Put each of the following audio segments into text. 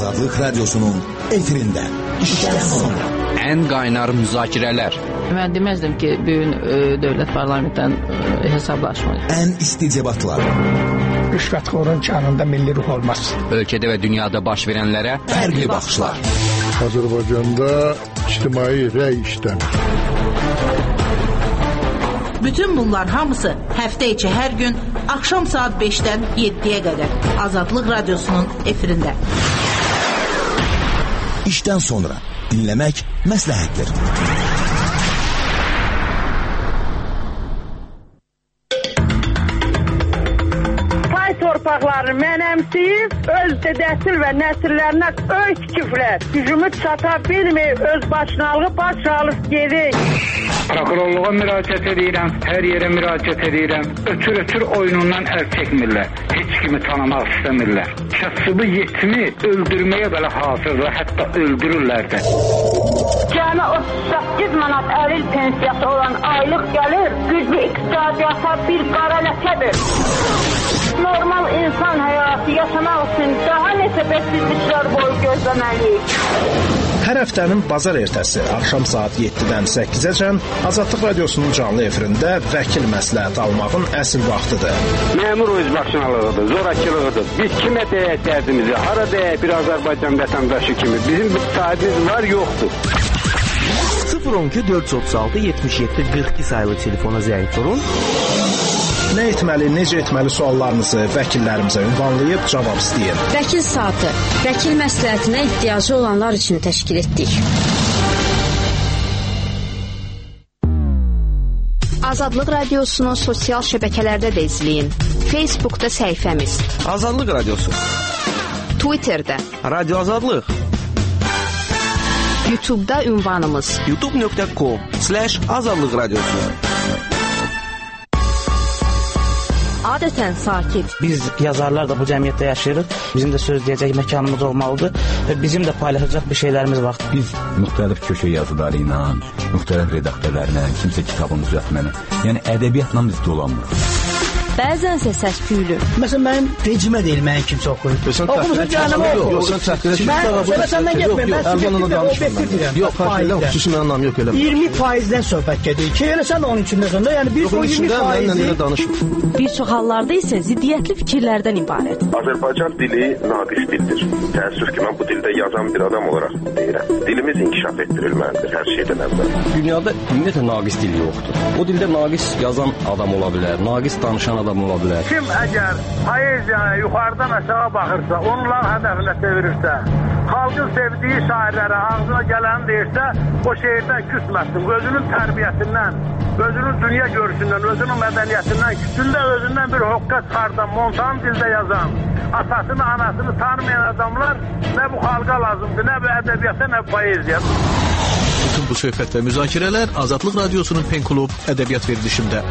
Azadlıq Radyosu'nun efirində işdən sonra. Ən qaynar müzakirələr. Mən deməzdim ki, bugün dövlət parlamentdən hesablaşmayız. Ən isti debatlar. Rüşvətxorun kanında milli ruh olmaz. Ölkədə və dünyada baş verənlərə fərqli baxışlar. Azərbaycanda ictimai rəy işlənir. Bütün bunlar hamısı həftə içi hər gün axşam saat 5-dən 7-yə qədər Azadlıq Radyosu'nun efirində. İşdən sonra dinləmək məsləhətdir. Torpaqlarını mənəmsiyib, öz dədəsil və nəsillərinə öy tikiblər. Gücümü çata bilməyib, öz başınalığı baş alıb gedir. Prokurorluğa müraciət edirəm, hər yerə müraciət edirəm. Ötür oyunundan əl çəkmirlər. Heç kimi tanımaq istəmirlər. Kasıbı yetimi öldürməyə belə hazırlar, hətta öldürürlər də. Cəmi 38 manat əlil pensiyası olan aylıq gəlir, güclü iqtisadiyyata bir qara ləkədir. Normal insan həyatı yaşamaq üçün daha neçə bəsizliklər boyu gözləməliyik. Hər həftənin bazar ertəsi axşam saat 7-dən 8-əcən Azadlıq Radyosu'nun canlı efirində vəkil məsləhət almağın əsl vaxtıdır. Məmur özbaşınalığıdır, zorakılığıdır. Biz kimə deyək dərdimizi, hara deyək bir Azərbaycan vətəndaşı kimi. Bizim bir sahibimiz var, yoxdur. 012 436 77 42 sayılı telefona zəng vurun. Nə etməli, necə etməli suallarınızı vəkillərimizə ünvanlayıb cavab istəyin. Vəkil saatı, vəkil məsləhətinə ehtiyacı olanlar üçün təşkil etdik. Azadlıq Radyosu'nu sosial şəbəkələrdə də izləyin. Facebook'da səhifəmiz Azadlıq Radyosu, Twitter'da Radio Azadlıq, YouTube'da ünvanımız youtube.com/Azadlıq Radyosu. Adətən sakit. Biz yazarlar da bu cəmiyyətdə yaşayırıq. Bizim də söz deyəcək məkanımız olmalıdır və bizim də paylaşacaq bir şeylərimiz var. Biz müxtəlif köşə yazıları ilə, müxtəlif redaktörlərlə, kimsə kitabın düzəltməni, yəni ədəbiyyatla biz dolanmırıq. Bəzənsə səs-küylü. Məsələn, mənim rejimə deyil, mənim kimsə oxuyur. Oxumusun canımı oxuyur. Yoxsan təhqirə mən səndən getməyim, mən sizinlə danışmıram. Yox, xarşıyla xüsusi mənim anlam yox elə. 20%-dən söhbət gedir ki, elə sən onun içində sonda, yəni bir o 20%. Bir çox hallarda isə ziddiyyətli fikirlərdən ibarət. Azərbaycan dili naqis dildir. Təəssüf ki, mən bu dildə yazan bir adam olaraq deyirəm. Dilimiz inkişaf etdirilməlidir hər şeydən əvvəl. Dünyada ümumiyyətlə naqis dil yoxdur. O dildə naqis yazan adam ola bilər, naqis danışan adam ola bilər. Kim əgər poeziyaya yuxarıdan aşağı baxırsa, onların hədəfinə çevirirsə, xalqın sevdiyi şairlərə ağzına gələni deyirsə, o şeirdən küsməsin. Özünün tərbiyəsindən, özünün dünya görüşündən, özünün mədəniyyətindən, küçündə özündən bir hoqqa çıxardan, montan dildə yazan, atasını, anasını tanımayan adamlar nə bu xalqa lazımdır, nə bu ədəbiyyata, nə bu poeziya. Bütün bu söhbət və müzakirələr Azadlıq Radyosu'nun Pen Klub ədəbiyyat verilişində.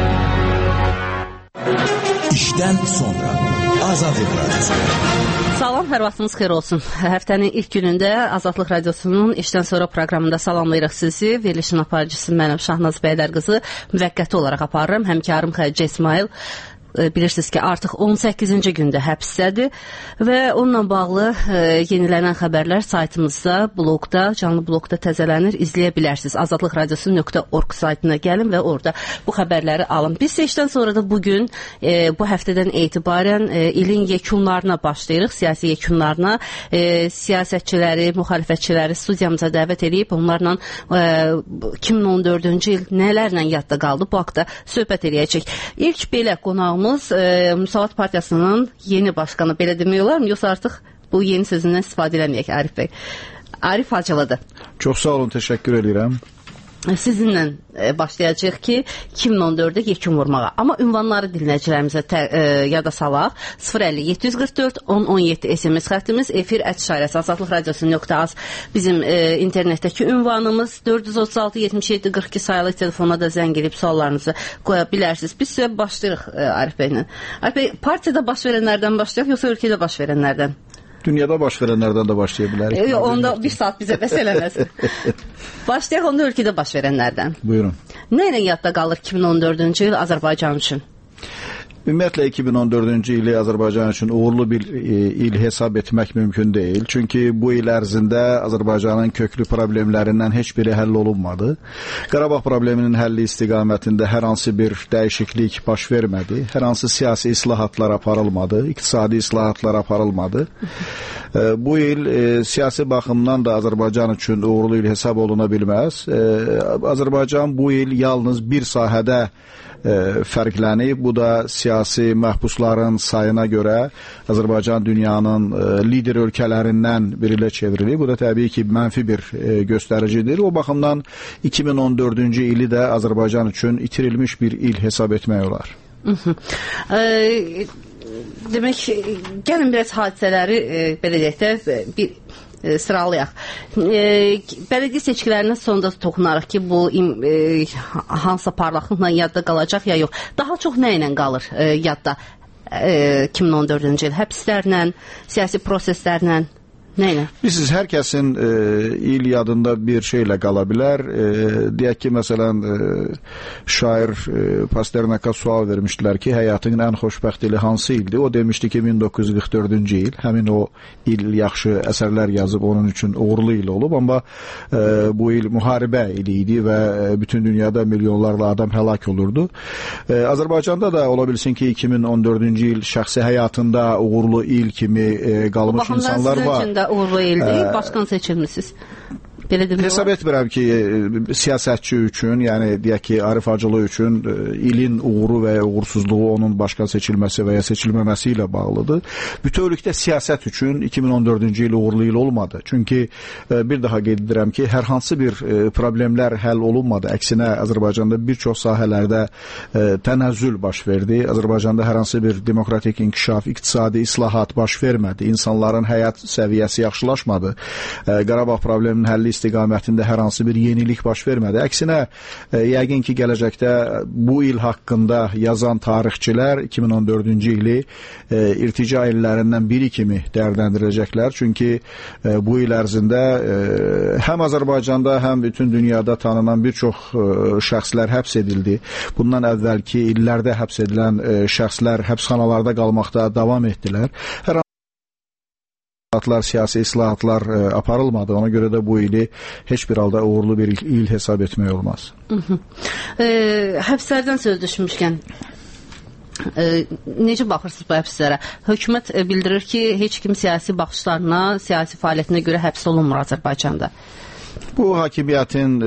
İşdən sonra Azadlıq Radyosu. Salam, hər vaxtınız xeyir olsun. Həftənin ilk günündə Azadlıq Radyosu'nun İşdən sonra proqramında salamlayırıq sizi. Verilişin aparıcısı mənim Şahnaz Bəydər qızı müvəqqəti olaraq aparırım. Həmkarım Xədicə İsmail. Bilirsiniz ki, artıq 18-ci gündə həbsdədir və onunla bağlı yenilənən xəbərlər saytımızda, blogda, canlı blogda təzələnir, izləyə bilərsiniz. azadlıqradiosu.org saytına gəlin və orada bu xəbərləri alın. Biz işdən sonra da bugün, bu həftədən etibarən ilin yekunlarına başlayırıq, siyasi yekunlarına. Siyasətçiləri, müxalifətçiləri studiyamıza dəvət edib, onlarla 2014-cü il nələrlə yadda qaldı, bu haqda söhbət edəcək. İlk belə qonağımız Müsavat Partiyasının yeni başqanı, belə demək olar mı? Yoxsa artıq bu yeni sözündən istifadə eləməyək Arif bəy. Arif Hacılıdır. Çox sağ olun, təşəkkür edirəm. Sizinlə başlayacaq ki, 2014-də yekun vurmağa. Amma ünvanları dinləyicilərimizə yada salaq. 050-744-1017 SMS xəttimiz, efir@şairəsi azadlıqradiosu.az bizim internetdəki ünvanımız, 436-77-42 sayılı telefona da zəng edib suallarınızı qoya bilərsiniz. Biz sizə başlayırıq Arif bəylə. Arif bəy, partiyada baş verənlərdən başlayaq, yoxsa ölkədə baş verənlərdən? Dünyada baş verənlərdən də başlaya bilərik. Yox, onda bir saat bizə bəs eləməz. Başlayaq onda ölkədə baş verənlərdən. Buyurun. Nə ilə yadda qalır 2014-cü il Azərbaycan üçün? Ümumiyyətlə 2014-cü ili Azərbaycan üçün uğurlu bir il hesab etmək mümkün deyil. Çünki bu il ərzində Azərbaycanın köklü problemlərindən heç biri həll olunmadı. Qarabağ probleminin həlli istiqamətində hər hansı bir dəyişiklik baş vermədi. Hər hansı siyasi islahatlar aparılmadı, iqtisadi islahatlar aparılmadı. Bu il siyasi baxımdan da Azərbaycan üçün uğurlu il hesab oluna bilməz. Azərbaycan bu il yalnız bir sahədə fərqlənib. Bu da siyasi məhbusların sayına görə Azərbaycan dünyanın lider ölkələrindən biri ilə çevrilib. Bu da təbii ki, mənfi bir göstəricidir. O baxımdan 2014-cü ili də Azərbaycan üçün itirilmiş bir il hesab etmək olar. Demək, gəlin biraz hadisələri belə deyək də bir sıralayaq. Bələdiyyə seçkilərindən sonda toxunaraq ki, bu hansısa parlaqlıqla yadda qalacaq ya yox. Daha çox nə ilə qalır yadda 2014-cü il? Həbslərlə, siyasi proseslərlə? Nəylə? Bilirsiniz, hər kəsin il yadında bir şeylə qala bilər. Deyək ki, məsələn, şair Pasternaka sual vermişdilər ki, həyatının ən xoşbəxt ili hansı ildir? O demişdi ki, 1944-cü il. Həmin o il yaxşı əsərlər yazıb, onun üçün uğurlu il olub. Amma bu il müharibə ili idi və bütün dünyada milyonlarla adam həlak olurdu. Azərbaycanda da ola bilsin ki, 2014-cü il şəxsi həyatında uğurlu il kimi qalmış insanlar var. Uğurlu ildir, başqan seçilmişsiniz. Hesab etmirəm ki, siyasətçi üçün, yəni deyək ki, Arif Hacılı üçün ilin uğuru və ya uğursuzluğu onun başqan seçilməsi və ya seçilməməsi ilə bağlıdır. Bütövlükdə siyasət üçün 2014-cü il uğurlu il olmadı. Çünki bir daha qeyd edirəm ki, hər hansı bir problemlər həll olunmadı. Əksinə, Azərbaycanda bir çox sahələrdə tənəzzül baş verdi. Azərbaycanda hər hansı bir demokratik inkişaf, iqtisadi islahat baş vermədi. İnsanların həyat səviyyəsi yaxşılaşmadı. Qarabağ probleminin həlli istiqamətində hər hansı bir yenilik baş vermədi. Əksinə, yəqin ki, gələcəkdə bu il haqqında yazan tarixçilər 2014-cü ili irtica illərindən biri kimi dəyərləndirəcəklər. Çünki bu il ərzində həm Azərbaycanda, həm bütün dünyada tanınan bir çox şəxslər həbs edildi. Bundan əvvəlki illərdə həbs edilən şəxslər həbsxanalarda qalmaqda davam etdilər. Siyasi islahatlar aparılmadı. Ona görə də bu ili heç bir halda uğurlu bir il hesab etmək olmaz. Həbslərdən söz düşmüşkən, necə baxırsınız bu həbslərə? Hökumət bildirir ki, heç kim siyasi baxışlarına, siyasi fəaliyyətinə görə həbs olunmur Azərbaycanda. Bu hakimiyyətin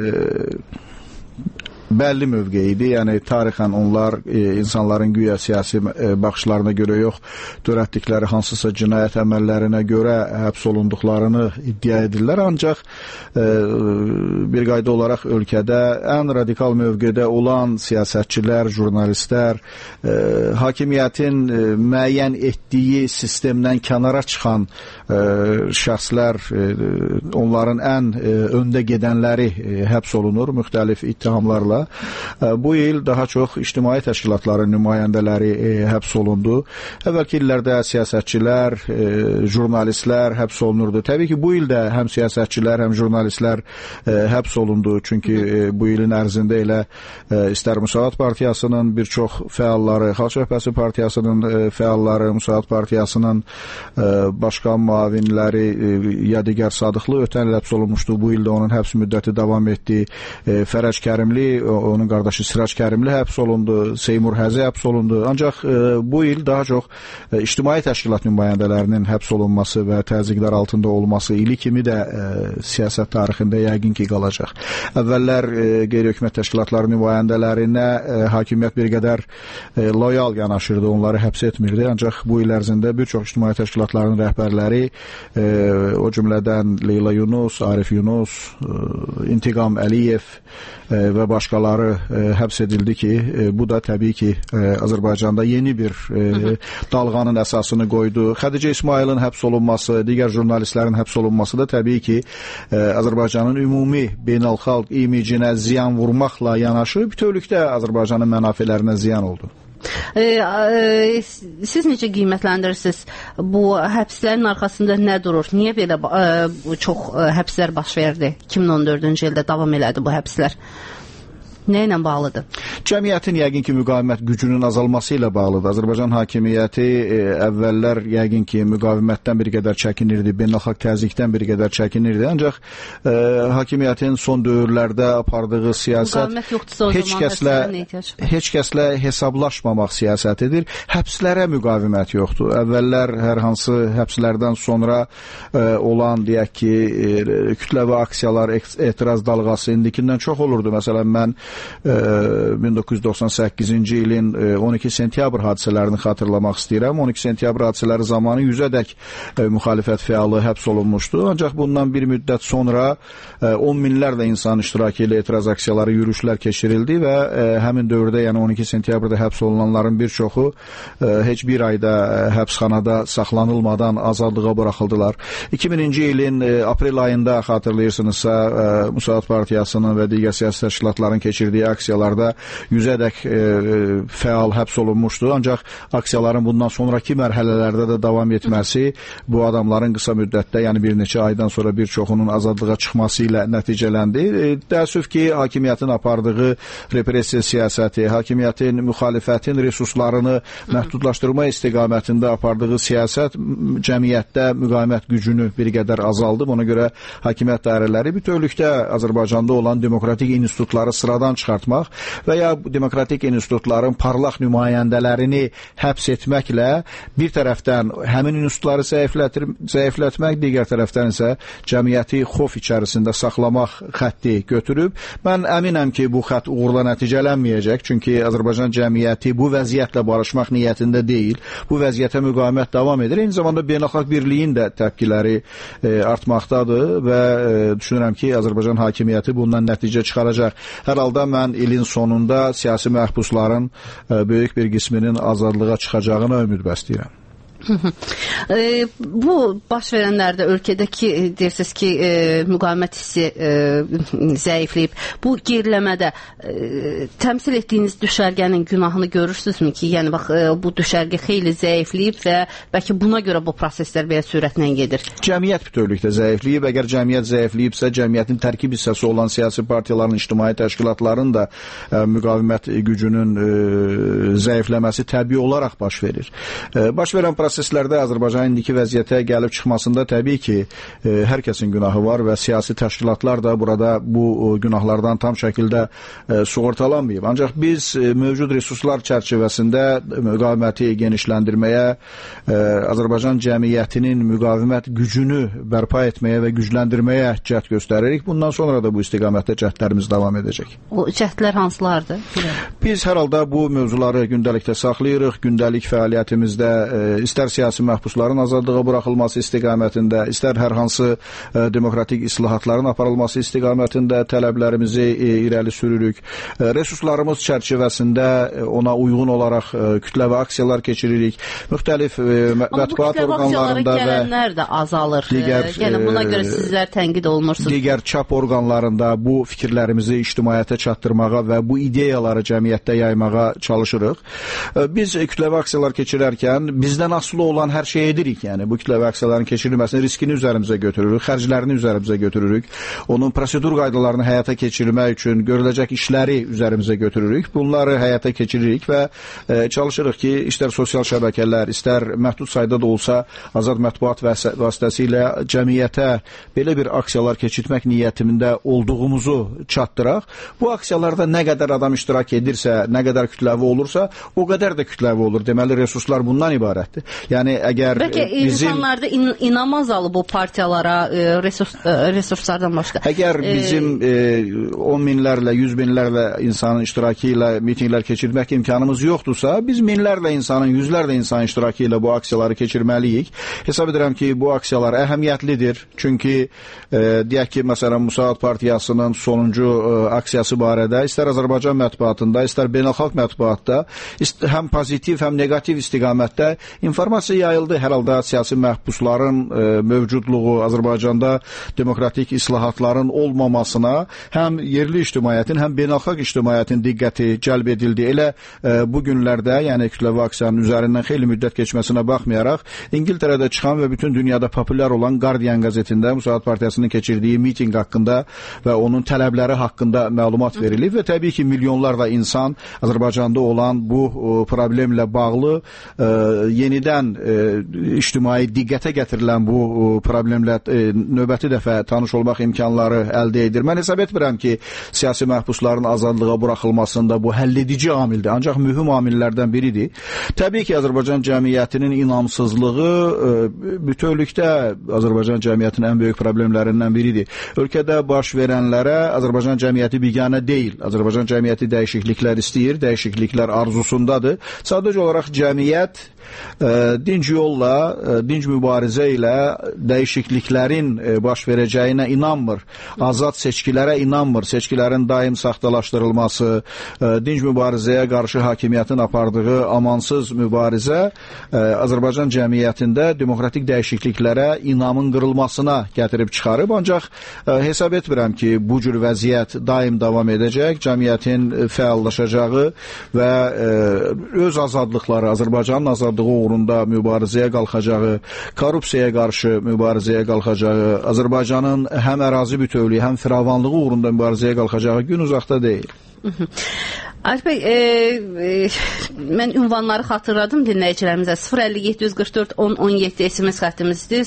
bəlli mövqeyidir. Yəni tarixən onlar insanların güya siyasi baxışlarına görə yox, törətdikləri hansısa cinayət əməllərinə görə həbs olunduqlarını iddia edirlər. Ancaq bir qayda olaraq ölkədə ən radikal mövqedə olan siyasətçilər, jurnalistlər, hakimiyyətin müəyyən etdiyi sistemdən kənara çıxan şəxslər, onların ən öndə gedənləri həbs olunur müxtəlif ittihamlarla. Bu il daha çox ictimai təşkilatların nümayəndələri həbs olundu. Əvvəlki illərdə siyasətçilər, jurnalistlər həbs olunurdu. Təbii ki, bu ildə həm siyasətçilər, həm jurnalistlər həbs olundu. Çünki bu ilin ərzində elə istər Müsavat Partiyasının bir çox fəalları, Xalq Cəbhəsi Partiyasının fəalları, Müsavat Partiyasının başqan müavinləri Yadigar Sadıqlı ötən il həbs olunmuşdu. Bu ildə onun həbs müddəti davam etdi. Fərəc Kərimli, onun qardaşı Sirac Kərimli həbs olundu, Seymur Həzi həbs olundu. Ancaq bu il daha çox ictimai təşkilat nümayəndələrinin həbs olunması və təzyiqlər altında olması ili kimi də siyasət tarixində yəqin ki qalacaq. Əvvəllər qeyri-hökumət təşkilatları nümayəndələrinə hakimiyyət bir qədər loyal yanaşırdı, onları həbs etmirdi. Ancaq bu il ərzində bir çox ictimai təşkilatların rəhbərləri, o cümlədən Leyla Yunus, Arif Yunus, İntiqam Əliyev və başqaları həbs edildi ki, bu da təbii ki Azərbaycanda yeni bir dalğanın əsasını qoydu. Xədicə İsmailin həbs olunması, digər jurnalistlərin həbs olunması da təbii ki Azərbaycanın ümumi beynəlxalq imicinə ziyan vurmaqla yanaşı bütövlükdə Azərbaycanın mənafələrinə ziyan oldu. Siz necə qiymətləndirirsiniz? Bu həbslərin arxasında nə durur? Niyə belə çox həbslər baş verdi? 2014-cü ildə davam elədi bu həbslər? Nə ilə bağlıdır? Cəmiyyətin yəqin ki, müqavimət gücünün azalması ilə bağlıdır. Azərbaycan hakimiyyəti əvvəllər yəqin ki, müqavimətdən bir qədər çəkinirdi, beynəlxalq təzyiqdən bir qədər çəkinirdi. Ancaq hakimiyyətin son dövrlərdə apardığı siyasət heç kəslə hesablaşmamaq siyasətidir. Həbslərə müqavimət yoxdur. Əvvəllər hər hansı həbslərdən sonra olan, deyək ki, kütləvi aksiyalar, etiraz dalğası indikindən çox olurdu. Məsələn, mən 1998-ci ilin 12 sentyabr hadisələrini xatırlamaq istəyirəm. 12 sentyabr hadisələri zamanı 100-ədək müxalifət fəalı həbs olunmuşdu. Ancaq bundan bir müddət sonra 10 minlərlə insan iştirakı ilə etiraz aksiyaları, yürüyüşlər keçirildi və həmin dövrdə, yəni 12 sentyabrda həbs olunanların bir çoxu heç bir ayda həbsxanada saxlanılmadan azadlığa buraxıldılar. 2000-ci ilin aprel ayında xatırlayırsınızsa Müsavat Partiyasının və digər siyasi təşkilatların keçirdiyi aksiyalarda 100-ədək fəal həbs olunmuşdu. Ancaq aksiyaların bundan sonraki mərhələlərdə də davam etməsi bu adamların qısa müddətdə, yəni bir neçə aydan sonra bir çoxunun azadlığa çıxması ilə nəticələndi. Təəssüf ki, hakimiyyətin apardığı repressiya siyasəti, hakimiyyətin müxalifətin resurslarını məhdudlaşdırma istiqamətində apardığı siyasət cəmiyyətdə müqavimət gücünü bir qədər azaldı. Ona görə hakimiyyət dairələri bütövlükdə Azərbaycanda olan demokratik institutları sıradan çıxartmaq və ya demokratik institutların parlaq nümayəndələrini həbs etməklə bir tərəfdən həmin institutları zəiflətmək, digər tərəfdən isə cəmiyyəti xof içərisində saxlamaq xətti götürüb. Mən əminəm ki, bu xətt uğurla nəticələnməyəcək. Çünki Azərbaycan cəmiyyəti bu vəziyyətlə barışmaq niyyətində deyil. Bu vəziyyətə müqavimət davam edir. Eyni zamanda beynəlxalq birliyin də təpkiləri artmaqdadır və düşünürəm ki, Azərbaycan hakimiyyəti bundan nəticə çıxaracaq. Hər halda mən ilin sonunda siyasi məhbusların böyük bir qisminin azadlığa çıxacağına ümid bəsləyirəm. Bu baş verənlərdə ölkədəki deyirsiniz ki, müqavimət hissi zəifləyib. Bu geriləmədə təmsil etdiyiniz düşərgənin günahını görürsünüzmü ki, yəni bax bu düşərgə xeyli zəifləyib və bəlkə buna görə bu proseslər belə sürətlə gedir? Cəmiyyət bütövlükdə zəifləyib. Əgər cəmiyyət zəifləyibsə, cəmiyyətin tərkib hissəsi olan siyasi partiyaların, ictimai təşkilatların da müqavimət gücünün zəifləməsi təbii olaraq baş verir. Baş verən proseslərdə Azərbaycanın indiki vəziyyətə gəlib çıxmasında təbii ki, hər kəsin günahı var və siyasi təşkilatlar da burada bu günahlardan tam şəkildə sığortalanmayıb. Ancaq biz mövcud resurslar çərçivəsində müqaviməti genişləndirməyə, Azərbaycan cəmiyyətinin müqavimət gücünü bərpa etməyə və gücləndirməyə cəhd göstəririk. Bundan sonra da bu istiqamətdə cəhdlərimiz davam edəcək. O cəhdlər hansılardır? Biz hər halda bu mövzuları gündəlikdə saxlayırıq. Gündəlik fəaliyyətimizdə istər siyasi məhbusların azadlığa buraxılması istiqamətində, istər hər hansı demokratik islahatların aparılması istiqamətində tələblərimizi irəli sürürük. Resurslarımız çərçivəsində ona uyğun olaraq kütləvi aksiyalar keçiririk. Müxtəlif mətbuat orqanlarında və gələnlər də azalır. Yəni buna görə sizlər tənqid olunursunuz. Digər çap orqanlarında bu fikirlərimizi ictimaiyyətə çatdırmağa və bu ideyaları cəmiyyətdə yaymağa çalışırıq. Biz kütləvi aksiyalar keçirərkən bizdən asılı olan hər şey edirik. Yəni bu kütləvi aksiyaların keçirilməsinin riskini üzərimizə götürürük, xərclərini üzərimizə götürürük. Onun prosedur qaydalarını həyata keçirmək üçün görüləcək işləri üzərimizə götürürük. Bunları həyata keçiririk və çalışırıq ki, istər sosial şəbəkələr, istər məhdud sayda da olsa azad mətbuat vasitəsilə cəmiyyətə belə bir aksiyalar keçirmək niyyətində olduğumuzu çatdıraq. Bu aksiyalarda nə qədər adam iştirak edirsə, nə qədər kütləvi olursa, o qədər də kütləvi olur. Deməli, resurslar bundan ibarətdir. Yəni əgər bəlkə insanlarda inam azalıb bu partiyalara, resurslardan başqa. Əgər bizim 10 minlərlə, 100 minlərlə insanın iştirakı ilə mitinglər keçirmək imkanımız yoxdursa, biz minlərlə insanın, yüzlərlə insanın iştirakı ilə bu aksiyaları keçirməliyik. Hesab edirəm ki, bu aksiyalar əhəmiyyətlidir. Çünki deyək ki, məsələn, Müsavat Partiyasının sonuncu aksiyası barədə istər Azərbaycan mətbuatında, istər beynəlxalq mətbuatda həm pozitiv, həm negativ istiqamətdə informasiya informasiya yayıldı. Hər halda siyasi məhbusların mövcudluğu, Azərbaycanda demokratik islahatların olmamasına həm yerli ictimaiyyətin, həm beynəlxalq ictimaiyyətin diqqəti cəlb edildi. Elə bu günlərdə, yəni kütləvi aksiyanın üzərindən xeyli müddət keçməsinə baxmayaraq, İngiltərədə çıxan və bütün dünyada populyar olan Guardian qəzetində Müsavat Partiyasının keçirdiyi miting haqqında və onun tələbləri haqqında məlumat verilib və təbii ki, milyonlarla insan Azərbaycanda olan bu problemlə bağlı yenidən ictimai diqqətə gətirilən bu problemlə növbəti dəfə tanış olmaq imkanları əldə edir. Mən hesab etmirəm ki, siyasi məhbusların azadlığa buraxılmasında bu həlledici amildir. Ancaq mühüm amillərdən biridir. Təbii ki, Azərbaycan cəmiyyətinin inamsızlığı bütövlükdə Azərbaycan cəmiyyətinin ən böyük problemlərindən biridir. Ölkədə baş verənlərə Azərbaycan cəmiyyəti biganə deyil. Azərbaycan cəmiyyəti dəyişikliklər istəyir, dəyişikliklər arzusundadır. Sadəcə olaraq cəmiyyət dinc yolla, dinc mübarizə ilə dəyişikliklərin baş verəcəyinə inanmır. Azad seçkilərə inanmır. Seçkilərin daim saxtalaşdırılması, dinc mübarizəyə qarşı hakimiyyətin apardığı amansız mübarizə Azərbaycan cəmiyyətində demokratik dəyişikliklərə inamın qırılmasına gətirib çıxarıb. Ancaq hesab etmirəm ki, bu cür vəziyyət daim davam edəcək. Cəmiyyətin fəallaşacağı və öz azadlıqları, Azərbaycanın azadlığı uğrunda mübarizəyə qalxacağı, korrupsiyaya qarşı mübarizəyə qalxacağı, Azərbaycanın həm ərazi bütövlüyü, həm firavanlığı uğrunda mübarizəyə qalxacağı gün uzaqda deyil. Arif bəy, mən ünvanları xatırladım dinləyicilərimizə. 050-744-1017 SMS xəttimizdir.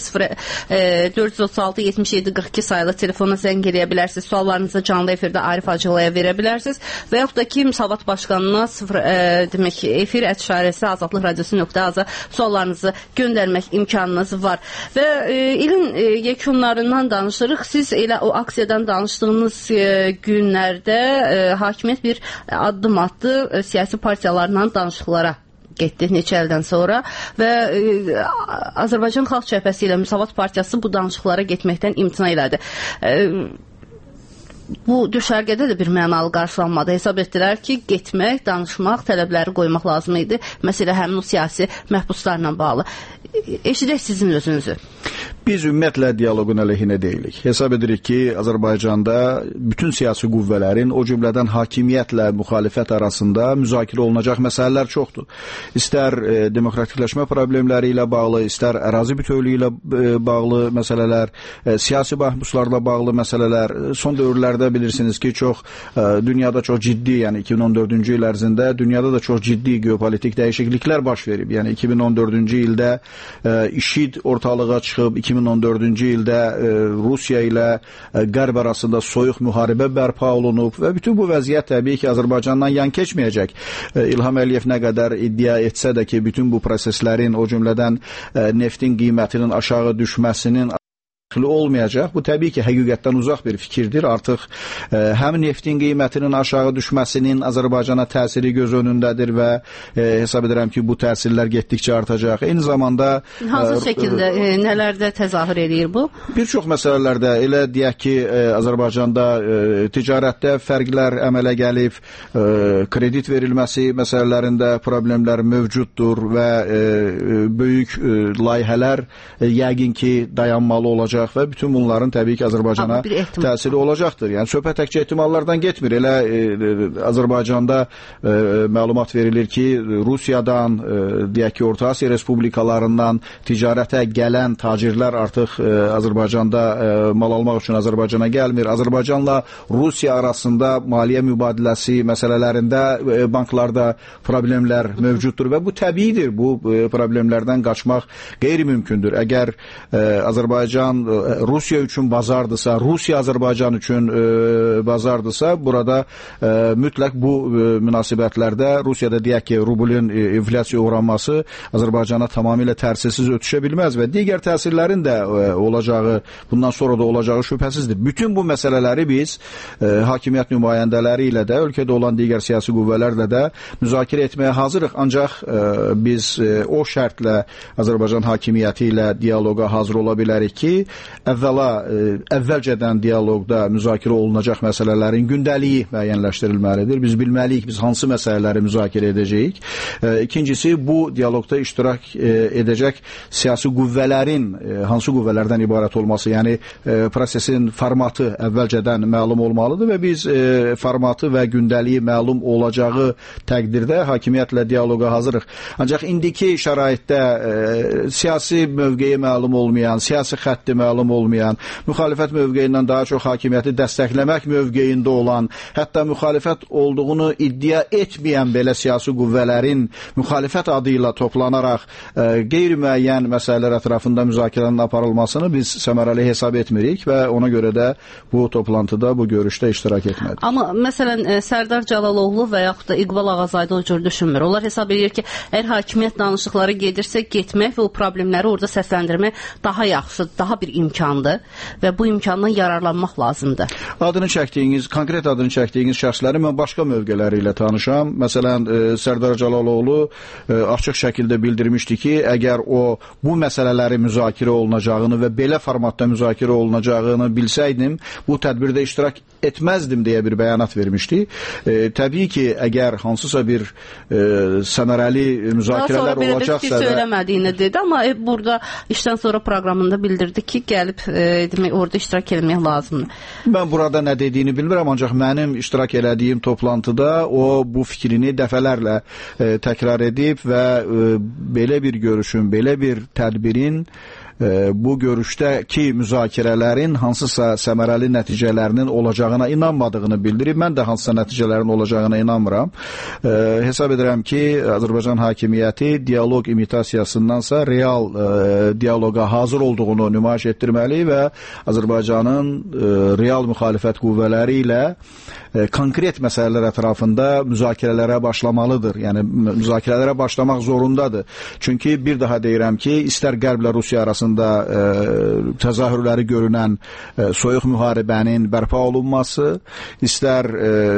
436-77-42 sayılı telefona zəng eləyə bilərsiniz. Suallarınızı canlı efirdə Arif Hacılaya verə bilərsiniz. Və yaxud da ki, Müsavat Başqanına efir@azadlıqradiosu.az suallarınızı göndərmək imkanınız var. Və ilin yekunlarından danışırıq. Siz elə o aksiyadan danışdığınız günlərdə hakimiyyət bir addım attı, siyasi partiyalarla danışıqlara getdi neçə ildən sonra və Azərbaycan Xalq Cəbhəsi ilə Müsavat Partiyası bu danışıqlara getməkdən imtina elədi. Bu düşərgədə də bir mənalı qarşılanmadı. Hesab etdilər ki, getmək, danışmaq, tələbləri qoymaq lazım idi. Məsələ həmin o siyasi məhbuslarla bağlı. Eşidək sizin özünüzü. Biz ümumiyyətlə dialoqun əleyhinə deyilik. Hesab edirik ki, Azərbaycanda bütün siyasi qüvvələrin, o cümlədən hakimiyyətlə müxalifət arasında müzakirə olunacaq məsələlər çoxdur. İstər demokratikləşmə problemləri ilə bağlı, istər ərazi bütövlüyü ilə bağlı məsələlər, siyasi məhbuslarla bağlı məsələlər. Son dövrlərdə bilirsiniz ki, dünyada çox ciddi, yəni 2014-cü il ərzində dünyada da çox ciddi geopolitik dəyişikliklər baş verib. Yəni 2014-cü ildə IŞİD ortalığa çıxıb, 2014-cü ildə Rusiya ilə Qərb arasında soyuq müharibə bərpa olunub və bütün bu vəziyyət təbii ki, Azərbaycandan yan keçməyəcək. İlham Əliyev nə qədər iddia etsə də ki, bütün bu proseslərin, o cümlədən neftin qiymətinin aşağı düşməsinin olmayacaq. Bu təbii ki, həqiqətdən uzaq bir fikirdir. Artıq həm neftin qiymətinin aşağı düşməsinin Azərbaycana təsiri göz önündədir və hesab edirəm ki, bu təsirlər getdikcə artacaq. Eyni zamanda hansı şəkildə, nələrdə təzahür edir bu? Bir çox məsələlərdə, elə deyək ki, Azərbaycanda ticarətdə fərqlər əmələ gəlib, kredit verilməsi məsələlərində problemlər mövcuddur və böyük layihələr yəqin ki, dayanmalı olacaq və bütün bunların təbii ki, Azərbaycana təsiri olacaqdır. Yəni, söhbət təkcə ehtimallardan getmir. Elə Azərbaycanda məlumat verilir ki, Rusiyadan, deyək ki, Orta Asiya Respublikalarından ticarətə gələn tacirlər artıq Azərbaycanda mal almaq üçün Azərbaycana gəlmir. Azərbaycanla Rusiya arasında maliyyə mübadiləsi məsələlərində banklarda problemlər mövcuddur və bu təbiidir. Bu problemlərdən qaçmaq qeyri-mümkündür. Əgər Azərbaycan Rusiya üçün bazardırsa, Rusiya Azərbaycan üçün bazardırsa, burada mütləq bu münasibətlərdə Rusiyada deyək ki, rublun inflyasiya uğranması Azərbaycana tamamilə təsirsiz ötüşə bilməz və digər təsirlərin də olacağı, bundan sonra da olacağı şübhəsizdir. Bütün bu məsələləri biz hakimiyyət nümayəndələri ilə də, ölkədə olan digər siyasi qüvvələrlə də müzakirə etməyə hazırıq. Ancaq biz o şərtlə Azərbaycan hakimiyyəti ilə dialoqa hazır ola bilərik ki, əvvəlcədən dialoqda müzakirə olunacaq məsələlərin gündəliyi müəyyənləşdirilməlidir. Biz bilməliyik, biz hansı məsələləri müzakirə edəcəyik. İkincisi, bu dialoqda iştirak edəcək siyasi qüvvələrin hansı qüvvələrdən ibarət olması, yəni prosesin formatı əvvəlcədən məlum olmalıdır və biz formatı və gündəliyi məlum olacağı təqdirdə hakimiyyətlə dialoqa hazırıq. Ancaq indiki şəraitdə siyasi mövqeyi məlum olmayan, siyasi xətti məlum olmayan, müxalifət mövqeyindən daha çox hakimiyyəti dəstəkləmək mövqeyində olan, hətta müxalifət olduğunu iddia etməyən belə siyasi qüvvələrin müxalifət adı ilə toplanaraq qeyri-müəyyən məsələlər ətrafında müzakirənin aparılmasını biz səmərəli hesab etmirik və ona görə də bu toplantıda, bu görüşdə iştirak etmədik. Amma məsələn, Sərdar Cəlaloğlu və yaxud da İqbal Ağazaydı o cür düşünmür. Onlar hesab edir ki, əgər hakimiyyət danışıqları gedirsə, getmək və o problemləri orada səsləndirmək daha yaxşı, daha bir imkandır və bu imkandan yararlanmaq lazımdır. Konkret adını çəkdiyiniz şəxsləri mən başqa mövqeləri ilə tanışam. Məsələn, Sərdar Cəlaloğlu açıq şəkildə bildirmişdi ki, əgər o bu məsələləri müzakirə olunacağını və belə formatda müzakirə olunacağını bilsəydim, bu tədbirdə iştirak etməzdim deyə bir bəyanat vermişdi. Təbii ki, əgər hansısa bir səmərəli müzakirələr olacaqsa... Daha sonra belə bir söyləmədiyini dedi, amma burada işdən sonra proqramında bildirdi ki, gəlib orada iştirak etmək lazımdır. Mən burada nə dediyini bilmirəm, ancaq mənim iştirak elədiyim toplantıda o bu fikrini dəfələrlə təkrar edib və belə bir görüşün, belə bir tədbirin bu görüşdəki müzakirələrin hansısa səmərəli nəticələrinin olacağına inanmadığını bildirib. Mən də hansısa nəticələrin olacağına inanmıram. Hesab edirəm ki, Azərbaycan hakimiyyəti dialoq imitasiyasındansa real dialoqa hazır olduğunu nümayiş etdirməli və Azərbaycanın real müxalifət qüvvələri ilə konkret məsələlər ətrafında müzakirələrə başlamalıdır. Yəni, müzakirələrə başlamaq zorundadır. Çünki bir daha deyirəm ki, istər Qərblə Rusiya arasında təzahürləri görünən soyuq müharibənin bərpa olunması, istər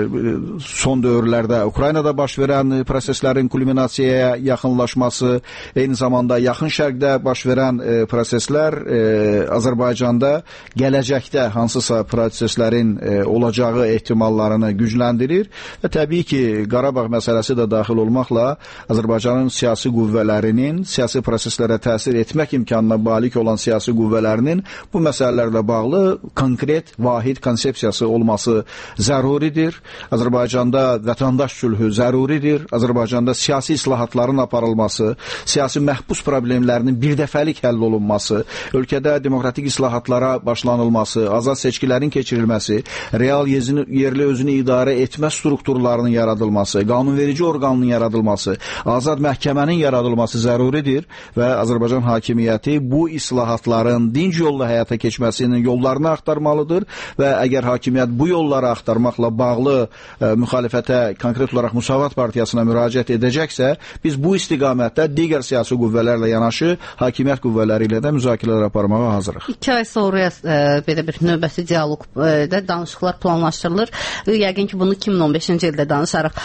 son dövrlərdə Ukraynada baş verən proseslərin kulminasiyaya yaxınlaşması, eyni zamanda yaxın şərqdə baş verən proseslər Azərbaycanda gələcəkdə hansısa proseslərin olacağı ehtimallarını gücləndirir və təbii ki, Qarabağ məsələsi də daxil olmaqla Azərbaycanın siyasi qüvvələrinin siyasi proseslərə təsir etmək imkanına malik olan siyasi qüvvələrinin bu məsələlərlə bağlı konkret, vahid konsepsiyası olması zəruridir. Azərbaycanda vətəndaş sülhü zəruridir. Azərbaycanda siyasi islahatların aparılması, siyasi məhbus problemlərinin birdəfəlik həll olunması, ölkədə demokratik islahatlara başlanılması, azad seçkilərin keçirilməsi, real yerli özünü idarə etmə strukturlarının yaradılması, qanunverici orqanının yaradılması, azad məhkəmənin yaradılması zəruridir və Azərbaycan hakimiyyəti bu islahatların dinc yolla həyata keçməsinin yollarını axtarmalıdır və əgər hakimiyyət bu yolları axtarmaqla bağlı müxalifətə, konkret olaraq Müsavat Partiyasına müraciət edəcəksə, biz bu istiqamətdə digər siyasi qüvvələrlə yanaşı, hakimiyyət qüvvələri ilə də müzakirələr aparmağa hazırıq. 2 ay sonra belə bir növbəti dialoqda danışıqlar planlaşdırılır. Yəqin ki, bunu 2015-ci ildə danışarıq.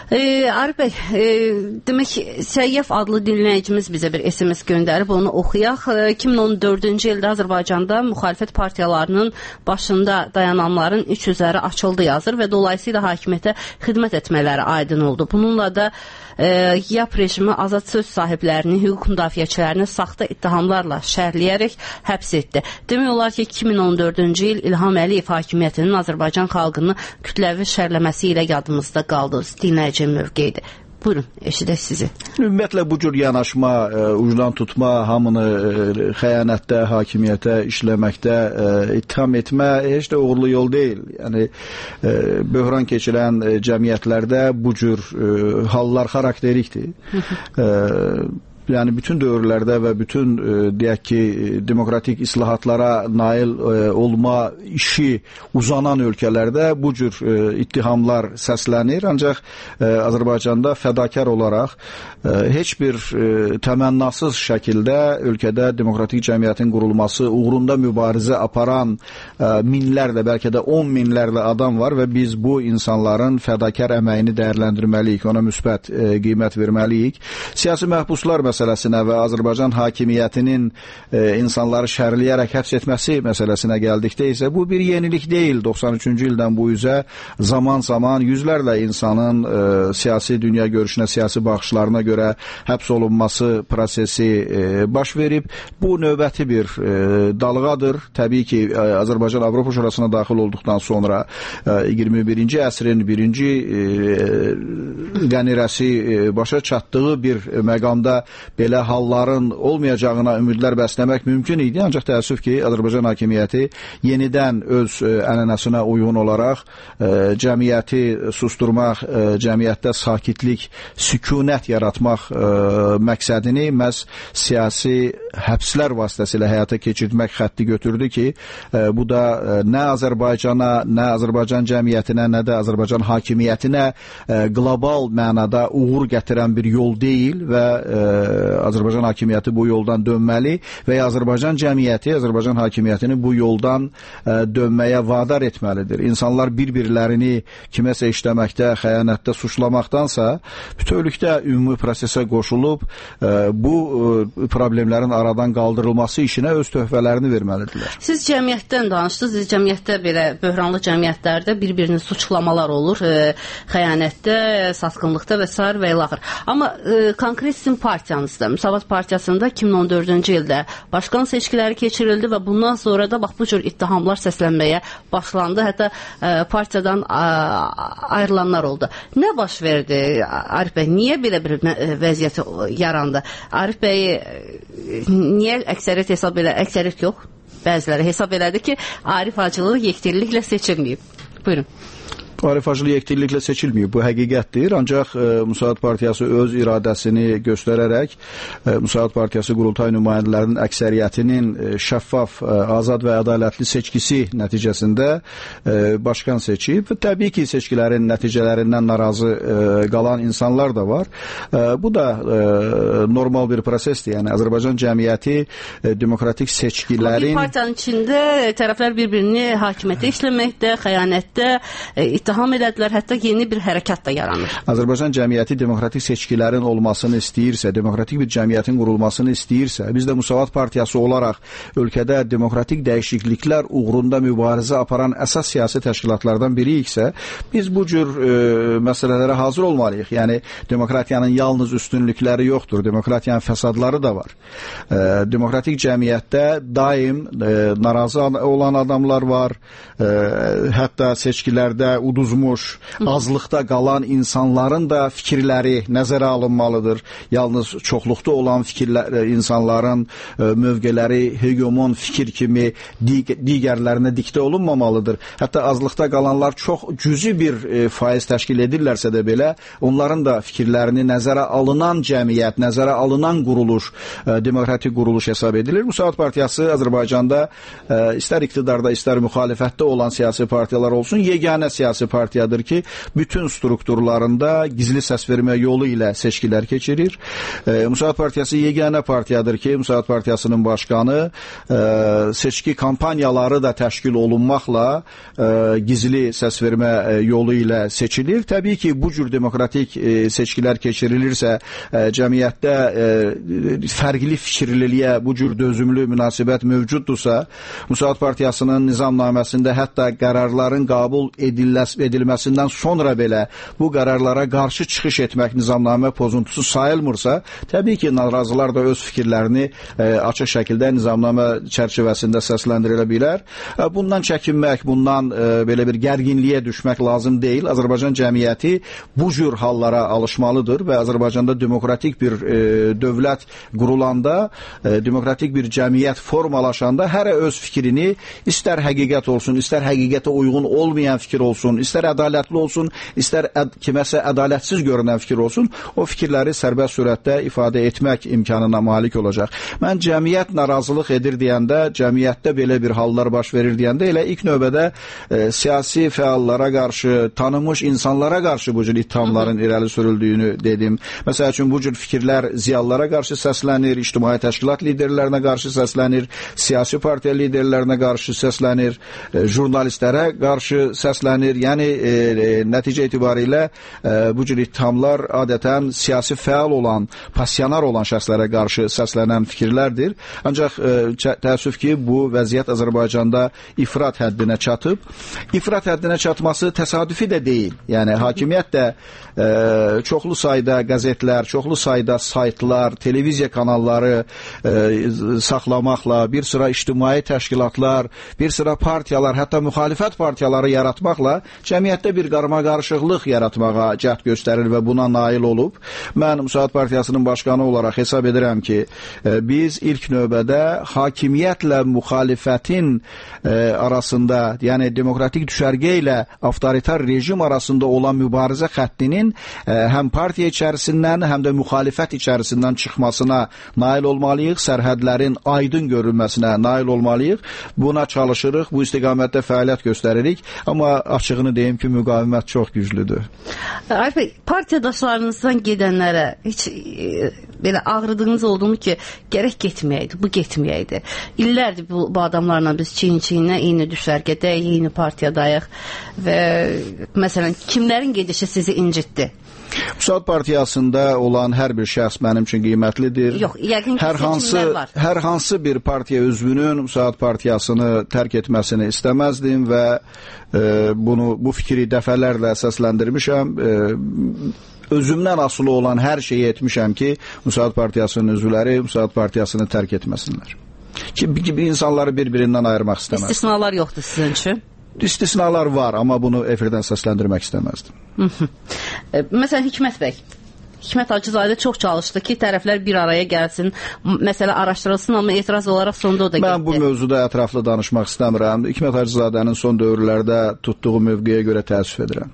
Arif bəy, demək, Səyyaf adlı dinləyicimiz bizə bir SMS göndərib, onu oxuyaq. 2014-cü ildə Azərbaycanda müxalifət partiyalarının başında dayananların iç üzəri açıldı yazır və dolayısıyla hakimiyyətə xidmət etmələri aydın oldu. Bununla da YAP rejimi azad söz sahiblərini, hüquq müdafiəçilərini saxta ittihamlarla şərləyərək həbs etdi. Demək olar ki, 2014-cü il İlham Əliyev hakimiyyətinin Azərbaycan xalqını kütləvi şərləməsi ilə yadımızda qaldı. Dinləyici mövqeyidir. Buyurun, eşidək sizi. Ümumiyyətlə, bu cür yanaşma, ucdan tutma, hamını xəyanətdə, hakimiyyətə işləməkdə ittiham etmə heç də uğurlu yol deyil. Yəni, böhran keçirən cəmiyyətlərdə bu cür hallar xarakterikdir. Yəni, bütün dövrlərdə və bütün, deyək ki, demokratik islahatlara nail olma işi uzanan ölkələrdə bu cür ittihamlar səslənir. Ancaq Azərbaycanda fədakar olaraq heç bir təmənnasız şəkildə ölkədə demokratik cəmiyyətin qurulması uğrunda mübarizə aparan minlərlə, bəlkə də 10 minlərlə adam var və biz bu insanların fədakar əməyini dəyərləndirməliyik, ona müsbət qiymət verməliyik. Siyasi məhbuslar məsələsi məsələsinə və Azərbaycan hakimiyyətinin insanları şərləyərək həbs etməsi məsələsinə gəldikdə isə bu bir yenilik deyil. 93-cü ildən bu üzə zaman-zaman yüzlərlə insanın siyasi dünya görüşünə, siyasi baxışlarına görə həbs olunması prosesi baş verib. Bu növbəti bir dalğadır. Təbii ki, Azərbaycan Avropa Şurasına daxil olduqdan sonra 21-ci əsrin birinci qənirəsi başa çatdığı bir məqamda belə halların olmayacağına ümidlər bəsləmək mümkün idi. Ancaq təəssüf ki, Azərbaycan hakimiyyəti yenidən öz ənənəsinə uyğun olaraq cəmiyyəti susturmaq, cəmiyyətdə sakitlik, sükunət yaratmaq məqsədini məhz siyasi həbslər vasitəsilə həyata keçirmək xətti götürdü ki, bu da nə Azərbaycana, nə Azərbaycan cəmiyyətinə, nə də Azərbaycan hakimiyyətinə qlobal mənada uğur gətirən bir yol deyil və Azərbaycan hakimiyyəti bu yoldan dönməli və Azərbaycan cəmiyyəti, Azərbaycan hakimiyyətini bu yoldan dönməyə vadar etməlidir. İnsanlar bir-birlərini kiməsə işləməkdə, xəyanətdə suçlamaqdansa bütövlükdə ümumi prosesə qoşulub bu problemlərin aradan qaldırılması işinə öz töhfələrini verməlidirlər. Siz cəmiyyətdən danışdınız. Cəmiyyətdə belə böhranlı cəmiyyətlərdə bir-birini suçlamalar olur. Xəyanətdə, satqınlıqda və s. və ilaxır. Amma konkret sizin partiyanızda, Müsavat Partiyasında 2014-cü ildə başqan seçkiləri keçirildi və bundan sonra da bax bu cür ittihamlar səslənməyə başlandı. Hətta partiyadan ayrılanlar oldu. Nə baş verdi Arif bəy? Niyə belə bir vəziyyət yarandı? Arif bəy niyə əksəriyyət hesab elə, əksəriyyət yox, bəziləri hesab elədi ki, Arif Hacılı yekdilliklə seçilməyib. Buyurun. Arif Hacılı yekdilliklə seçilməyib. Bu həqiqətdir. Ancaq Müsavat Partiyası öz iradəsini göstərərək Müsavat Partiyası qurultay nümayəndələrinin əksəriyyətinin şəffaf, azad və ədalətli seçkisi nəticəsində başkan seçib. Təbii ki, seçkilərin nəticələrindən narazı qalan insanlar da var. Bu da normal bir prosesdir. Yəni Azərbaycan cəmiyyəti demokratik seçkilərin... Bir partiyanın içində tərəflər bir-birini hakimiyyətə işləməkdə, xəyanətdə, ittiham elədilər, hətta yeni bir hərəkat da yaranır. Azərbaycan cəmiyyəti demokratik seçkilərin olmasını istəyirsə, demokratik bir cəmiyyətin qurulmasını istəyirsə, biz də Müsavat Partiyası olaraq ölkədə demokratik dəyişikliklər uğrunda mübarizə aparan əsas siyasi təşkilatlardan biriyiksə, biz bu cür məsələlərə hazır olmalıyıq. Yəni, demokratiyanın yalnız üstünlükləri yoxdur, demokratiyanın fəsadları da var. Demokratik cəmiyyətdə daim narazı olan adamlar var, hətta seçkilərdə uduzmuş, azlıqda qalan insanların da fikirləri nəzərə alınmalıdır. Yalnız çoxluqda olan insanların mövqeləri hegemon fikir kimi digərlərinə diktə olunmamalıdır. Hətta azlıqda qalanlar çox cüzi bir faiz təşkil edirlərsə də belə, onların da fikirlərini nəzərə alınan cəmiyyət, nəzərə alınan quruluş, demokratik quruluş hesab edilir. Müsavat Partiyası Azərbaycanda istər iqtidarda, istər müxalifətdə olan siyasi partiyalar olsun, yeganə siyasi partiyadır ki, bütün strukturlarında gizli səs vermə yolu ilə seçkilər keçirir. Müsavat Partiyası yeganə partiyadır ki, Müsavat Partiyasının başqanı seçki kampaniyaları da təşkil olunmaqla gizli səs vermə yolu ilə seçilir. Təbii ki, bu cür demokratik seçkilər keçirilirsə, cəmiyyətdə fərqli fikirliliyə bu cür dözümlü münasibət mövcuddursa, Müsavat Partiyasının nizamnaməsində hətta qərarların qəbul edilməsindən sonra belə bu qərarlara qarşı çıxış etmək nizamnamə pozuntusu sayılmırsa, təbii ki, narazılar da öz fikirlərini açıq şəkildə nizamnamə çərçivəsində səsləndirə bilər. Bundan çəkinmək, bundan belə bir gərginliyə düşmək lazım deyil. Azərbaycan cəmiyyəti bu cür hallara alışmalıdır və Azərbaycanda demokratik bir dövlət qurulanda, demokratik bir cəmiyyət formalaşanda hərə öz fikrini, istər həqiqət olsun, istər həqiqətə uyğun olmayan fikir olsun, istər ədalətli olsun, istər kiməsə ədalətsiz görünən fikir olsun, o fikirləri sərbəst surətdə ifadə etmək imkanına malik olacaq. Mən cəmiyyət narazılıq edir deyəndə, cəmiyyətdə belə bir hallar baş verir deyəndə elə ilk növbədə siyasi fəallara qarşı, tanınmış insanlara qarşı bu cür ittihamların irəli sürüldüyünü dedim. Məsəl üçün, bu cür fikirlər ziyalılara qarşı səslənir, ictimai təşkilat liderlərinə qarşı səslənir, siyasi partiya liderlərinə qarşı səslənir, jurnalistlərə qarşı səslənir. Yəni nəticə itibarilə bu cür ittihamlar adətən siyasi fəal olan, passionar olan şəxslərə qarşı səslənən fikirlərdir. Ancaq təəssüf ki, bu vəziyyət Azərbaycanda ifrat həddinə çatıb. İfrat həddinə çatması təsadüfi də deyil. Yəni hakimiyyət də çoxlu sayda qəzetlər, çoxlu sayda saytlar, televiziya kanalları saxlamaqla, bir sıra ictimai təşkilatlar, bir sıra partiyalar, hətta müxalifət partiyaları yaratmaqla cəmiyyətdə bir qarmaqarışıqlıq yaratmağa cəhd göstərir və buna nail olub. Mən Müsaad Partiyasının başqanı olaraq hesab edirəm ki, biz ilk növbədə hakimiyyətlə müxalifətin arasında, yəni demokratik düşərgə ilə avtoritar rejim arasında olan mübarizə xəttinin həm partiya içərisindən, həm də müxalifət içərisindən çıxmasına nail olmalıyıq, sərhədlərin aydın görülməsinə nail olmalıyıq. Buna çalışırıq, bu istiqamətdə fəaliyyət göstəririk, amma açığını deyim ki, müqavimət çox güclüdür. Arif bəy, partiyadaşlarınızdan gedənlərə heç belə ağrıdığınız oldu mu ki, gərək getməyəydi, bu getməyəydi. İllərdir bu adamlarla biz çiyin-çiyinə eyni düşərgədəyik, eyni partiyadayıq və məsələn, kimlərin gedişi sizi incitdi? Müsaad Partiyasında olan hər bir şəxs mənim üçün qiymətlidir. Yox, yəqin ki, seçimlər var. Hər hansı bir partiya üzvünün Müsaad Partiyasını tərk etməsini istəməzdim və bu fikri dəfələrlə əsasləndirmişəm. Özümdən asılı olan hər şeyi etmişəm ki, Müsaad Partiyasının üzvləri Müsaad Partiyasını tərk etməsinlər. Ki insanları bir-birindən ayırmaq istəməz. İstisnalar yoxdur sizin üçün? İstisnalar var, amma bunu efirdən səsləndirmək istəməzdim. Məsələn, Hikmət bəy, Hikmət Hacızadə çox çalışdı ki, tərəflər bir araya gəlsin, məsələ araşdırılsın, amma etiraz olaraq sonda o da getdi. Mən bu mövzuda ətraflı danışmaq istəmirəm. Hikmət Hacızadənin son dövrlərdə tutduğu mövqeyə görə təəssüf edirəm.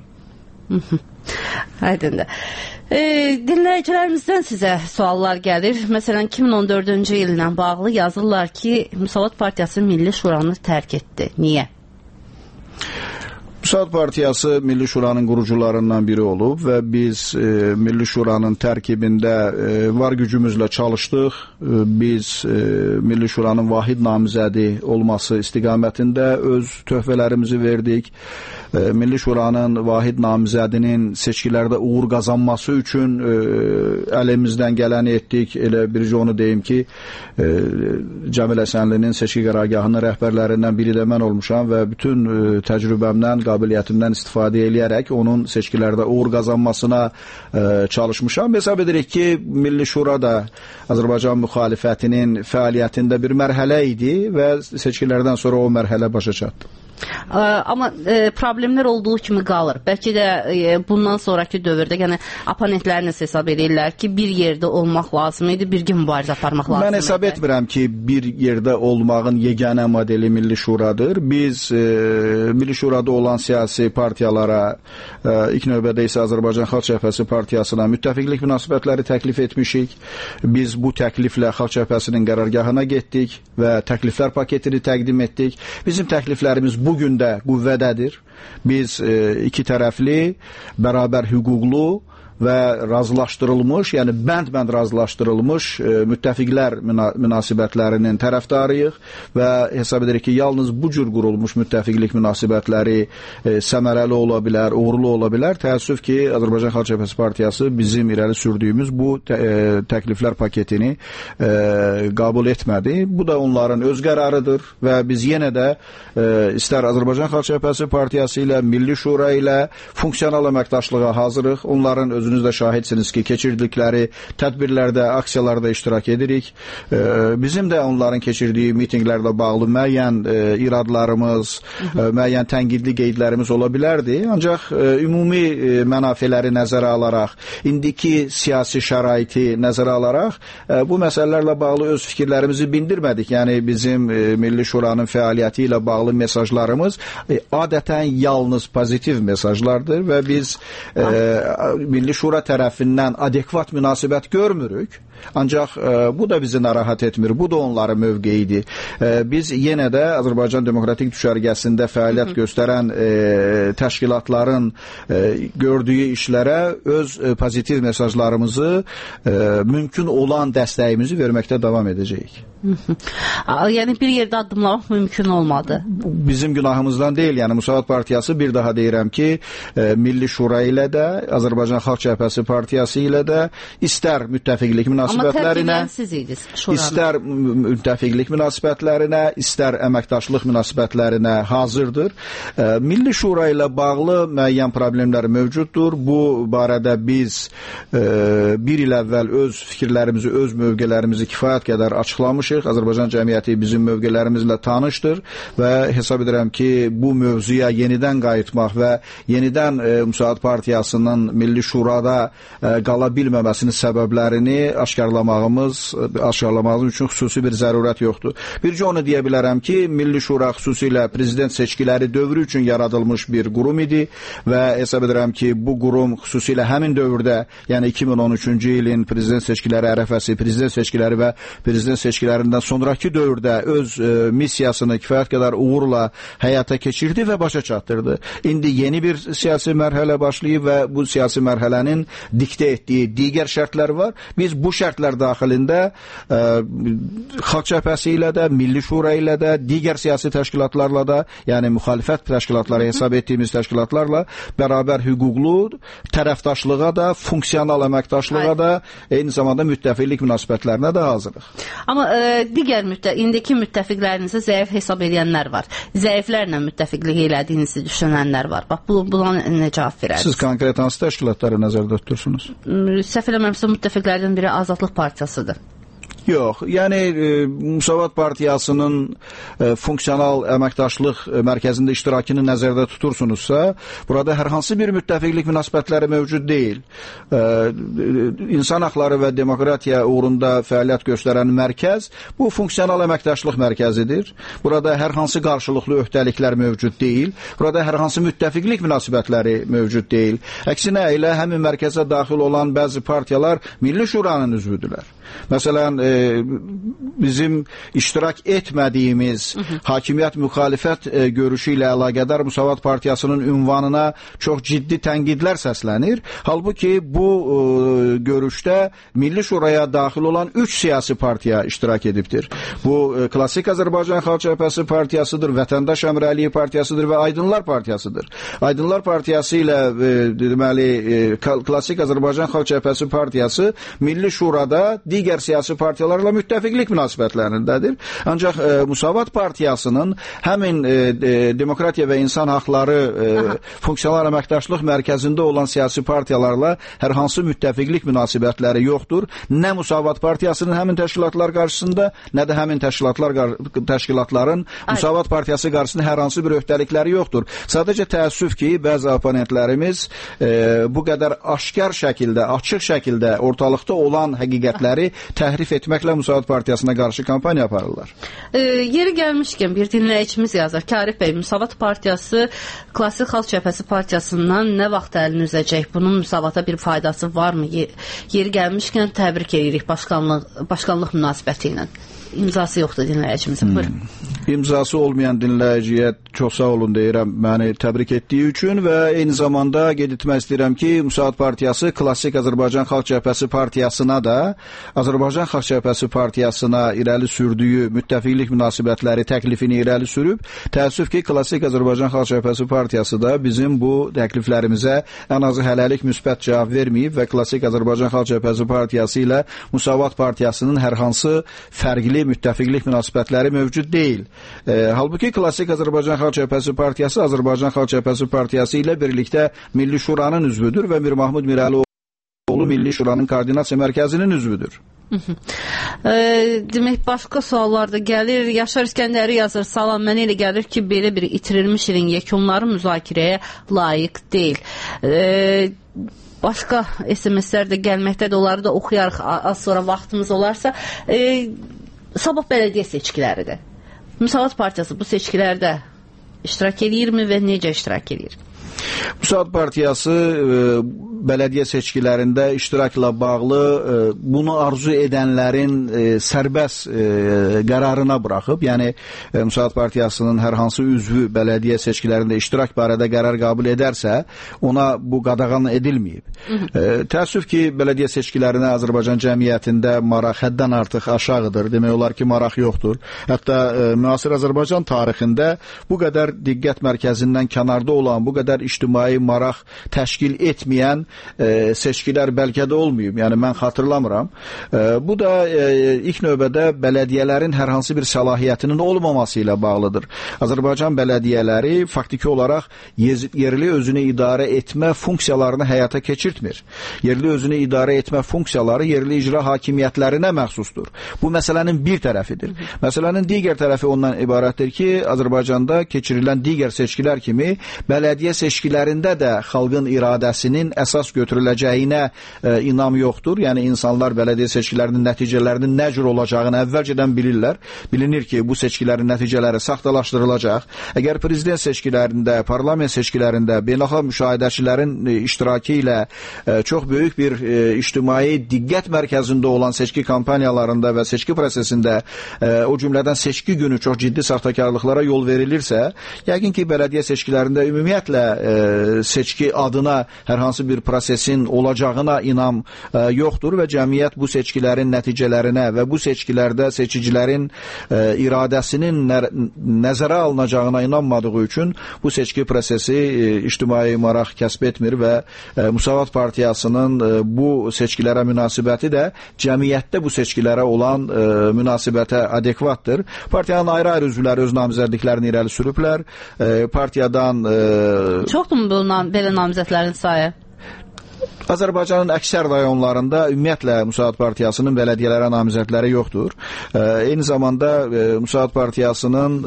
Aydındır. Dinləyicilərimizdən sizə suallar gəlir. Məsələn, 2014-cü illə bağlı yazırlar ki, Müsavat Partiyası Milli Şuranı tərk etdi. Niyə? Müsaad Partiyası Milli Şuranın qurucularından biri olub və biz Milli Şuranın tərkibində var gücümüzlə çalışdıq. Biz Milli Şuranın vahid namizədi olması istiqamətində öz töhfələrimizi verdik. Milli Şuranın vahid namizədinin seçkilərdə uğur qazanması üçün əlimizdən gələni etdik. Elə bircə onu deyim ki, Cəmil Həsənlinin seçki qərargahının rəhbərlərindən biri də mən olmuşam və bütün təcrübəmdən, qabiliyyətimdən istifadə eləyərək onun seçkilərdə uğur qazanmasına çalışmışam. Hesab edirik ki, Milli Şura da Azərbaycan müxalifətinin fəaliyyətində bir mərhələ idi və seçkilərdən sonra o mərhələ başa çatdı. Amma problemlər olduğu kimi qalır. Bəlkə də bundan sonraki dövrdə, yəni oponentləriniz hesab edirlər ki, bir yerdə olmaq lazım idi, birgə mübarizə aparmaq lazım idi. Mən hesab etmirəm ki, bir yerdə olmağın yeganə modeli Milli Şuradır. Biz Milli Şurada olan siyasi partiyalara, ilk növbədə isə Azərbaycan Xalq Cəbhəsi partiyasına müttəfiqlik münasibətləri təklif etmişik. Biz bu təkliflə Xalq Cəbhəsinin qərargahına getdik və təkliflər paketini təqdim etdik. Bizim təkliflərimiz bugün də qüvvədədir. Biz iki tərəfli, bərabər hüquqlu və razılaşdırılmış, yəni bənd-bənd razılaşdırılmış müttəfiqlər münasibətlərinin tərəfdarıyıq və hesab edirik ki, yalnız bu cür qurulmuş müttəfiqlik münasibətləri səmərəli ola bilər, uğurlu ola bilər. Təəssüf ki, Azərbaycan Xalq Cəbhəsi partiyası bizim irəli sürdüyümüz bu təkliflər paketini qəbul etmədi. Bu da onların öz qərarıdır və biz yenə də istər Azərbaycan Xalq Cəbhəsi partiyası ilə, Milli Şura ilə funksional əməkdaşlığa hazırıq. Onların özünüz də şahidsiniz ki, keçirdikləri tədbirlərdə, aksiyalarda iştirak edirik. Bizim də onların keçirdiyi mitinqlərlə bağlı müəyyən iradlarımız, müəyyən tənqidli qeydlərimiz ola bilərdi. Ancaq ümumi mənafeləri nəzərə alaraq, indiki siyasi şəraiti nəzərə alaraq bu məsələlərlə bağlı öz fikirlərimizi bildirmədik. Yəni bizim Milli Şuranın fəaliyyəti ilə bağlı mesajlarımız adətən yalnız pozitiv mesajlardır və biz Milli Şura tərəfindən adekvat münasibət görmürük. Ancaq bu da bizi narahat etmir. Bu da onların mövqeyidir. Biz yenə də Azərbaycan Demokratik Düşərgəsində fəaliyyət göstərən təşkilatların gördüyü işlərə öz pozitiv mesajlarımızı, mümkün olan dəstəyimizi verməkdə davam edəcəyik. Yəni bir yerdə addımlamaq mümkün olmadı. Bizim günahımızdan deyil. Yəni Müsavat Partiyası, bir daha deyirəm ki, Milli Şura ilə də, Azərbaycan Xalq Cəbhəsi Partiyası ilə də istər müttəfiqlik münasibətlərinə, istər müttəfiqlik münasibətlərinə, istər əməkdaşlıq münasibətlərinə hazırdır. Milli Şura ilə bağlı müəyyən problemlər mövcuddur. Bu barədə biz bir il əvvəl öz fikirlərimizi, öz mövqelərimizi kifayət qədər açıqlamışıq. Azərbaycan cəmiyyəti bizim mövqelərimizlə tanışdır və hesab edirəm ki, bu mövzuya yenidən qayıtmaq və yenidən Müsavat Partiyasının Milli Şurada qala bilməməsinin səbəblərini aşkarlamağımız üçün xüsusi bir zərurət yoxdur. Bircə onu deyə bilərəm ki, Milli Şura xüsusilə prezident seçkiləri dövrü üçün yaradılmış bir qurum idi və hesab edirəm ki, bu qurum xüsusilə həmin dövrdə, yəni 2013-cü ilin prezident seçkiləri ərəfəsi, prezident seçkiləri və prezident seçkilərindən sonraki dövrdə öz missiyasını kifayət qədər uğurla həyata keçirdi və başa çatdırdı. İndi yeni bir siyasi mərhələ başlayıb və bu siyasi mərhələnin diktə etdiyi digər şərtlər var. Biz bu şərtlər daxilində Xalq Cəbhəsi ilə də, Milli Şura ilə də, digər siyasi təşkilatlarla da, yəni müxalifət təşkilatları hesab etdiyimiz təşkilatlarla bərabər hüquqlu tərəfdaşlığa da, funksional əməkdaşlığa da, eyni zamanda müttəfiqlik münasibətlərinə də hazırıq. Amma digər indiki müttəfiqlərinizi zəif hesab edənlər var. Zəiflərlə müttəfiqlik elədiyinizi düşünənlər var. Bax, buna nə cavab verərsiniz? Siz konkret hansı təşkilatları nəzərdə tutursunuz? Səhv eləmirəmsə müttəfiqlərdən biri Azadlıq Partiyasıdır. Yox, yəni Müsavat Partiyasının funksional əməkdaşlıq mərkəzində iştirakını nəzərdə tutursunuzsa, burada hər hansı bir müttəfiqlik münasibətləri mövcud deyil. İnsan haqları və demokratiya uğrunda fəaliyyət göstərən mərkəz bu funksional əməkdaşlıq mərkəzidir. Burada hər hansı qarşılıqlı öhdəliklər mövcud deyil. Burada hər hansı müttəfiqlik münasibətləri mövcud deyil. Əksinə, elə həmin mərkəzə daxil olan bəzi partiyalar Milli Şuranın üzvüdürlər. Məsələn, bizim iştirak etmədiyimiz hakimiyyət müxalifət görüşü ilə əlaqədar Müsavat Partiyasının ünvanına çox ciddi tənqidlər səslənir. Halbuki bu görüşdə Milli Şuraya daxil olan 3 siyasi partiya iştirak edibdir. Bu Klassik Azərbaycan Xalq Cəbhəsi Partiyasıdır, Vətəndaş Əmrəliyi Partiyasıdır və Aydınlar Partiyasıdır. Aydınlar Partiyası ilə deməli Klassik Azərbaycan Xalq Cəbhəsi Partiyası Milli Şurada digər siyasi partiyalarla müttəfiqlik münasibətlərindədir. Ancaq Müsavat Partiyasının həmin demokratiya və insan haqları funksional əməkdaşlıq mərkəzində olan siyasi partiyalarla hər hansı müttəfiqlik münasibətləri yoxdur. Nə Müsavat Partiyasının həmin təşkilatlar qarşısında, nə də həmin təşkilatların Müsavat Partiyası qarşısında hər hansı bir öhdəlikləri yoxdur. Sadəcə təəssüf ki, bəzi oponentlərimiz bu qədər aşkar şəkildə, açıq şəkildə ortalıqda olan həqiqətləri təhrif etməklə Müsavat Partiyasına qarşı kampaniya aparırlar. Yeri gəlmişkən bir dinləyicimiz yazır ki, Arif bəy, Müsavat Partiyası Klassik Xalq Cəbhəsi Partiyasından nə vaxt əlini üzəcək? Bunun Müsavata bir faydası varmı? Yeri gəlmişkən təbrik edirik başkanlıq münasibəti ilə. İmzası yoxdur dinləyicimizin. Buyurun. İmzası olmayan dinləyiciyə çox sağ olun deyirəm, məni təbrik etdiyi üçün və eyni zamanda qeyd etmək istəyirəm ki, Müsavat Partiyası Klassik Azərbaycan Xalq Cəbhəsi Partiyasına da, Azərbaycan Xalq Cəbhəsi Partiyasına irəli sürdüyü müttəfiqlik münasibətləri təklifini irəli sürüb. Təəssüf ki, Klassik Azərbaycan Xalq Cəbhəsi Partiyası da bizim bu təkliflərimizə ən azı hələlik müsbət cavab verməyib və Klassik Azərbaycan Xalq Cəbhəsi Partiyası ilə Müsavat Partiyasının hər hansı fərqli müttəfiqlik münasibətləri mövcud deyil. Halbuki Klassik Azərbaycan Xalq Cəbhəsi Partiyası Azərbaycan Xalq Cəbhəsi Partiyası ilə birlikdə Milli Şuranın üzvüdür və Mir Mahmud Mirəlioğlu Milli Şuranın koordinasiya mərkəzinin üzvüdür. Demək, başqa suallar da gəlir. Yaşar İskəndəri yazır, salam, mənə elə gəlir ki, belə bir itirilmiş ilin yekunları müzakirəyə layiq deyil. Başqa SMS-lər də gəlməkdədir, onları da oxuyarıq az sonra vaxtımız olarsa. Sabah bələdiyyə seçkiləridir. Müsavat Partiyası bu seçkilərdə iştirak edirmi və necə iştirak edir? Müsavat Partiyası bələdiyyə seçkilərində iştirakla bağlı bunu arzu edənlərin sərbəst qərarına buraxıb, yəni Müsavat Partiyasının hər hansı üzvü bələdiyyə seçkilərində iştirak barədə qərar qəbul edərsə, ona bu qadağan edilməyib. Təəssüf ki, bələdiyyə seçkilərinə Azərbaycan cəmiyyətində maraq həddən artıq aşağıdır. Demək olar ki, maraq yoxdur. Hətta müasir Azərbaycan tarixində bu qədər diqqət mərkəzindən kənarda olan, bu qədər ictimai maraq təşkil etməyən seçkilər bəlkə də olmayıb. Yəni, mən xatırlamıram. Bu da ilk növbədə bələdiyyələrin hər hansı bir səlahiyyətinin olmaması ilə bağlıdır. Azərbaycan bələdiyyələri faktiki olaraq yerli özünü idarə etmə funksiyalarını həyata keçirtmir. Yerli özünü idarə etmə funksiyaları yerli icra hakimiyyətlərinə məxsusdur. Bu məsələnin bir tərəfidir. Məsələnin digər tərəfi ondan ibarətdir ki, Azərbaycanda keçirilən digər seçkilər kimi bələdiyyə seçkilərində də xalqın iradəsinin əsas götürüləcəyinə inam yoxdur. Yəni, insanlar bələdiyyə seçkilərinin nəticələrinin nə cür olacağını əvvəlcədən bilirlər. Bilinir ki, bu seçkilərin nəticələri saxtalaşdırılacaq. Əgər prezident seçkilərində, parlament seçkilərində beynəlxalq müşahidəçilərin iştirakı ilə çox böyük bir ictimai diqqət mərkəzində olan seçki kampaniyalarında və seçki prosesində, o cümlədən seçki günü çox ciddi saxtakarlıqlara yol verilirsə, yəqin ki, bələdiyyə seçkilərində ümumiyyətlə seçki adına hər hansı bir prosesin olacağına inam yoxdur və cəmiyyət bu seçkilərin nəticələrinə və bu seçkilərdə seçicilərin iradəsinin nəzərə alınacağına inanmadığı üçün bu seçki prosesi ictimai maraq kəsb etmir və Müsavat Partiyasının bu seçkilərə münasibəti də cəmiyyətdə bu seçkilərə olan münasibətə adekvatdır. Partiyanın ayrı-ayrı üzvləri öz namizədliklərini irəli sürüblər. Partiyadan... Çoxdur mu belə namizədlərin sayı? Azərbaycanın əksər rayonlarında ümumiyyətlə Müsavat Partiyasının bələdiyyələrə namizədləri yoxdur. Eyni zamanda Müsavat Partiyasının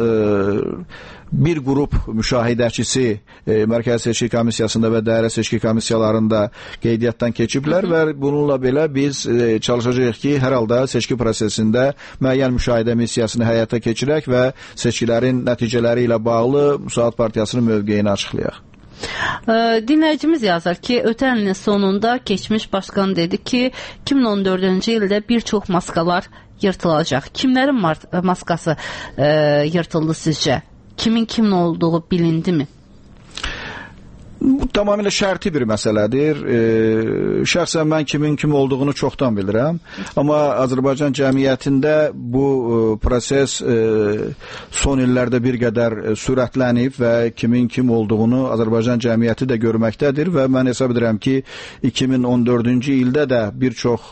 bir qrup müşahidəçisi Mərkəzi Seçki Komissiyasında və Dairə Seçki Komissiyalarında qeydiyyatdan keçiblər və bununla belə biz çalışacağıq ki, hər halda seçki prosesində müəyyən müşahidə missiyasını həyata keçirək və seçkilərin nəticələri ilə bağlı Müsavat Partiyasının mövqeyini açıqlayaq. Dinləyicimiz yazır ki, ötən ilin sonunda keçmiş başqan dedi ki, 2014-cü ildə bir çox maskalar yırtılacaq. Kimlərin maskası yırtıldı sizcə? Kimin olduğu bilindimi? Bu tamamilə şərti bir məsələdir. Şəxsən mən kimin kim olduğunu çoxdan bilirəm. Amma Azərbaycan cəmiyyətində bu proses son illərdə bir qədər sürətlənib və kimin kim olduğunu Azərbaycan cəmiyyəti də görməkdədir və mən hesab edirəm ki, 2014-cü ildə də bir çox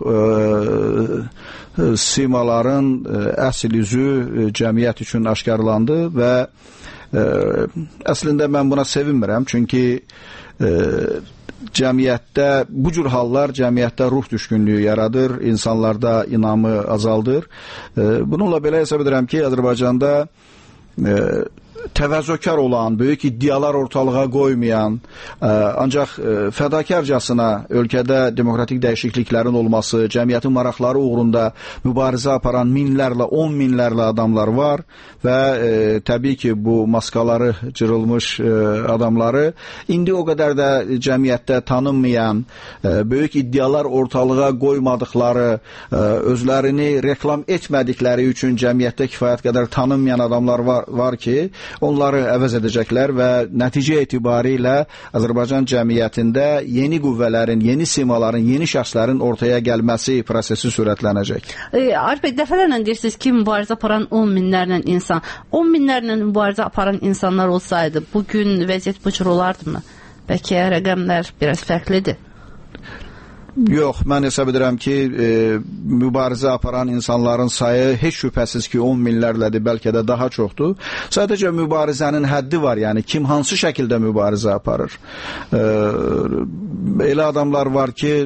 simaların əsl üzü cəmiyyət üçün aşkarlandı və əslində mən buna sevinmirəm, çünki cəmiyyətdə bu cür hallar cəmiyyətdə ruh düşkünlüyü yaradır, insanlarda inamı azaldır. Bununla belə hesab edirəm ki, Azərbaycanda təvəzzökar olan, böyük iddialar ortalığa qoymayan, ancaq fədakarcasına ölkədə demokratik dəyişikliklərin olması, cəmiyyətin maraqları uğrunda mübarizə aparan minlərlə, 10 minlərlə adamlar var və təbii ki, bu maskaları cırılmış adamları indi o qədər də cəmiyyətdə tanınmayan, böyük iddialar ortalığa qoymadıkları, özlərini reklam etmədikləri üçün cəmiyyətdə kifayət qədər tanınmayan adamlar var ki, onları əvəz edəcəklər və nəticə etibarilə Azərbaycan cəmiyyətində yeni qüvvələrin, yeni simaların, yeni şəxslərin ortaya gəlməsi prosesi sürətlənəcək. Arif bəy, dəfələrlə deyirsiniz ki, mübarizə aparan 10 minlərlə insan. 10 minlərlə mübarizə aparan insanlar olsaydı, bugün vəziyyət bu cür olardımı? Bəlkə rəqəmlər biraz fərqlidir. Yox, mən hesab edirəm ki, mübarizə aparan insanların sayı heç şübhəsiz ki, 10 minlərlədir, bəlkə də daha çoxdur. Sadəcə mübarizənin həddi var, yəni kim hansı şəkildə mübarizə aparır. Elə adamlar var ki,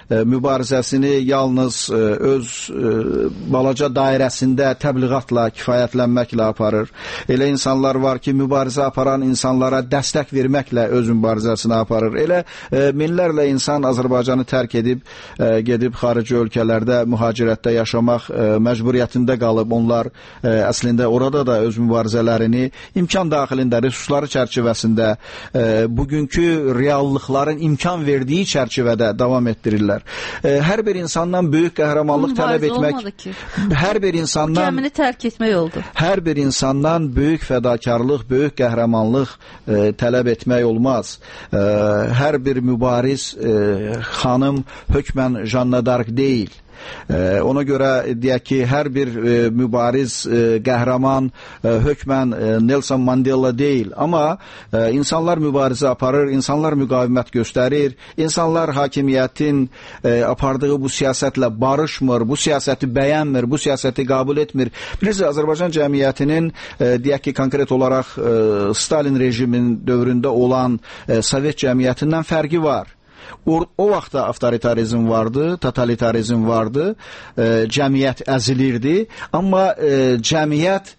mübarizəsini yalnız öz balaca dairəsində təbliğatla, kifayətlənməklə aparır. Elə insanlar var ki, mübarizə aparan insanlara dəstək verməklə öz mübarizəsini aparır. Elə minlərlə insan Azərbaycanı tərk edib, gedib xarici ölkələrdə mühacirətdə yaşamaq məcburiyyətində qalıb. Onlar əslində orada da öz mübarizələrini imkan daxilində, resursları çərçivəsində, bugünkü reallıqların imkan verdiyi çərçivədə davam etdirirlər. Hər bir insandan böyük qəhrəmanlıq tələb etmək, hər bir insandan gəmini tərk etmək oldu. Hər bir insandan böyük fədakarlıq, böyük qəhrəmanlıq tələb etmək olmaz. Hər bir mübariz xanım hökmən Janna Dark deyil. Ona görə deyək ki, hər bir mübariz qəhrəman hökmən Nelson Mandela deyil. Amma insanlar mübarizə aparır, insanlar müqavimət göstərir, insanlar hakimiyyətin apardığı bu siyasətlə barışmır, bu siyasəti bəyənmir, bu siyasəti qəbul etmir. Bilirsiniz, Azərbaycan cəmiyyətinin deyək ki, konkret olaraq Stalin rejiminin dövründə olan Sovet cəmiyyətindən fərqi var. O vaxtda avtoritarizm vardı, totalitarizm vardı, cəmiyyət əzilirdi, amma cəmiyyət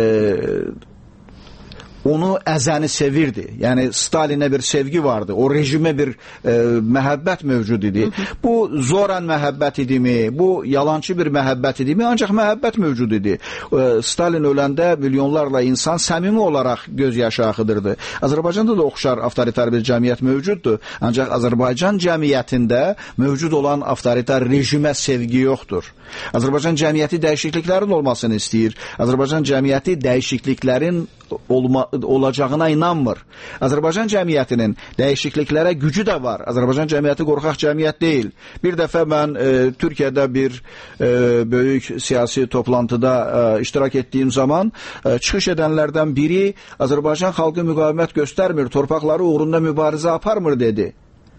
onu əzəni sevirdi. Yəni Stalinə bir sevgi vardı. O rejimə bir məhəbbət mövcud idi. Bu zoran məhəbbət idimi? Bu yalancı bir məhəbbət idimi? Ancaq məhəbbət mövcud idi. Stalin öləndə milyonlarla insan səmimi olaraq göz yaşı axıdırdı. Azərbaycanda da oxşar avtoritar bir cəmiyyət mövcuddur. Ancaq Azərbaycan cəmiyyətində mövcud olan avtoritar rejimə sevgi yoxdur. Azərbaycan cəmiyyəti dəyişikliklərin olmasını istəyir. Azərbaycan cəmiyyəti dəyişikliklərin olacağına inanmır. Azərbaycan cəmiyyətinin dəyişikliklərə gücü də var. Azərbaycan cəmiyyəti qorxaq cəmiyyət deyil. Bir dəfə mən Türkiyədə bir böyük siyasi toplantıda iştirak etdiyim zaman çıxış edənlərdən biri Azərbaycan xalqı müqavimət göstərmir, torpaqları uğrunda mübarizə aparmır dedi.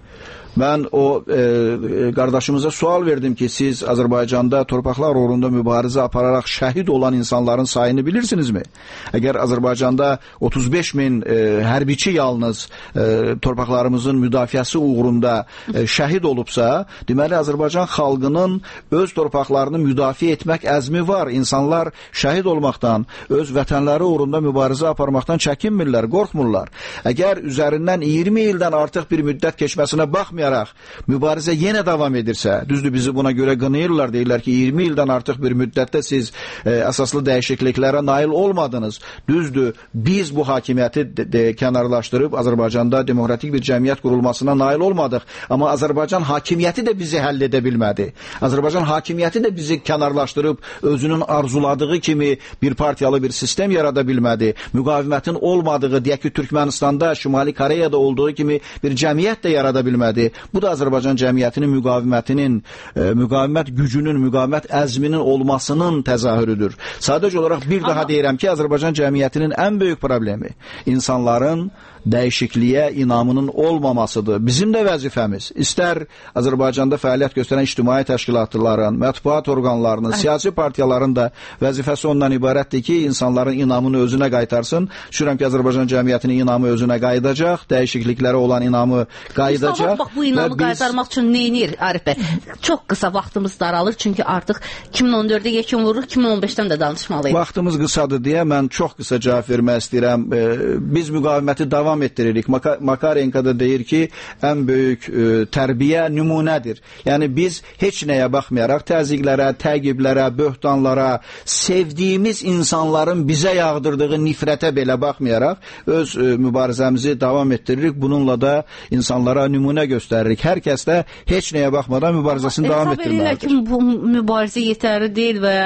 Mən o qardaşımıza sual verdim ki, siz Azərbaycanda torpaqlar uğrunda mübarizə apararaq şəhid olan insanların sayını bilirsinizmi? Əgər Azərbaycanda 35 min hərbiçi yalnız torpaqlarımızın müdafiəsi uğrunda şəhid olubsa, deməli Azərbaycan xalqının öz torpaqlarını müdafiə etmək əzmi var. İnsanlar şəhid olmaqdan, öz vətənləri uğrunda mübarizə aparmaqdan çəkinmirlər, qorxmurlar. Əgər üzərindən 20 ildən artıq bir müddət keçməsinə baxmayaraq mübarizə yenə davam edirsə, düzdür, bizi buna görə qınayırlar, deyirlər ki, 20 ildən artıq bir müddətdə siz əsaslı dəyişikliklərə nail olmadınız. Düzdür, biz bu hakimiyyəti kənarlaşdırıb Azərbaycanda demokratik bir cəmiyyət qurulmasına nail olmadıq. Amma Azərbaycan hakimiyyəti də bizi həll edə bilmədi. Azərbaycan hakimiyyəti də bizi kənarlaşdırıb özünün arzuladığı kimi bir partiyalı bir sistem yarada bilmədi. Müqavimətin olmadığı, deyək ki, Türkmenistanda, Şimali Koreyada olduğu kimi bir cəmiyyət də yarada bilmədi. Bu da Azərbaycan cəmiyyətinin müqavimətinin, müqavimət gücünün, müqavimət əzminin olmasının təzahürüdür. Sadəcə olaraq bir daha deyirəm ki, Azərbaycan cəmiyyətinin ən böyük problemi insanların dəyişikliyə inamının olmamasıdır. Bizim də vəzifəmiz, istər Azərbaycanda fəaliyyət göstərən ictimai təşkilatların, mətbuat orqanlarının, siyasi partiyaların da vəzifəsi ondan ibarətdir ki, insanların inamını özünə qaytarsın. Düşünürəm ki, Azərbaycan cəmiyyətinin inamı özünə qayıdacaq, dəyişikliklərə olan inamı qayıdacaq. Bax, bu inamı qaytarmaq üçün neynir Arif bəy? Çox qısa vaxtımız daralır, çünki artıq 2014-də yekun vururuq, 2015-dən də danışmalıyıq. Vaxtımız qısadır deyə mən çox qısa cavab vermək istəyirəm. Biz müqaviməti davam etdiririk. Makarenko da deyir ki, ən böyük tərbiyə nümunədir. Yəni biz heç nəyə baxmayaraq təzyiqlərə, təqiblərə, böhtanlara, sevdiyimiz insanların bizə yağdırdığı nifrətə belə baxmayaraq öz mübarizəmizi davam etdiririk. Bununla da insanlara nümunə göstəririk. Hər kəs də heç nəyə baxmadan mübarizəsini davam etdirməlidir. Ki, bu mübarizə yetərli deyil və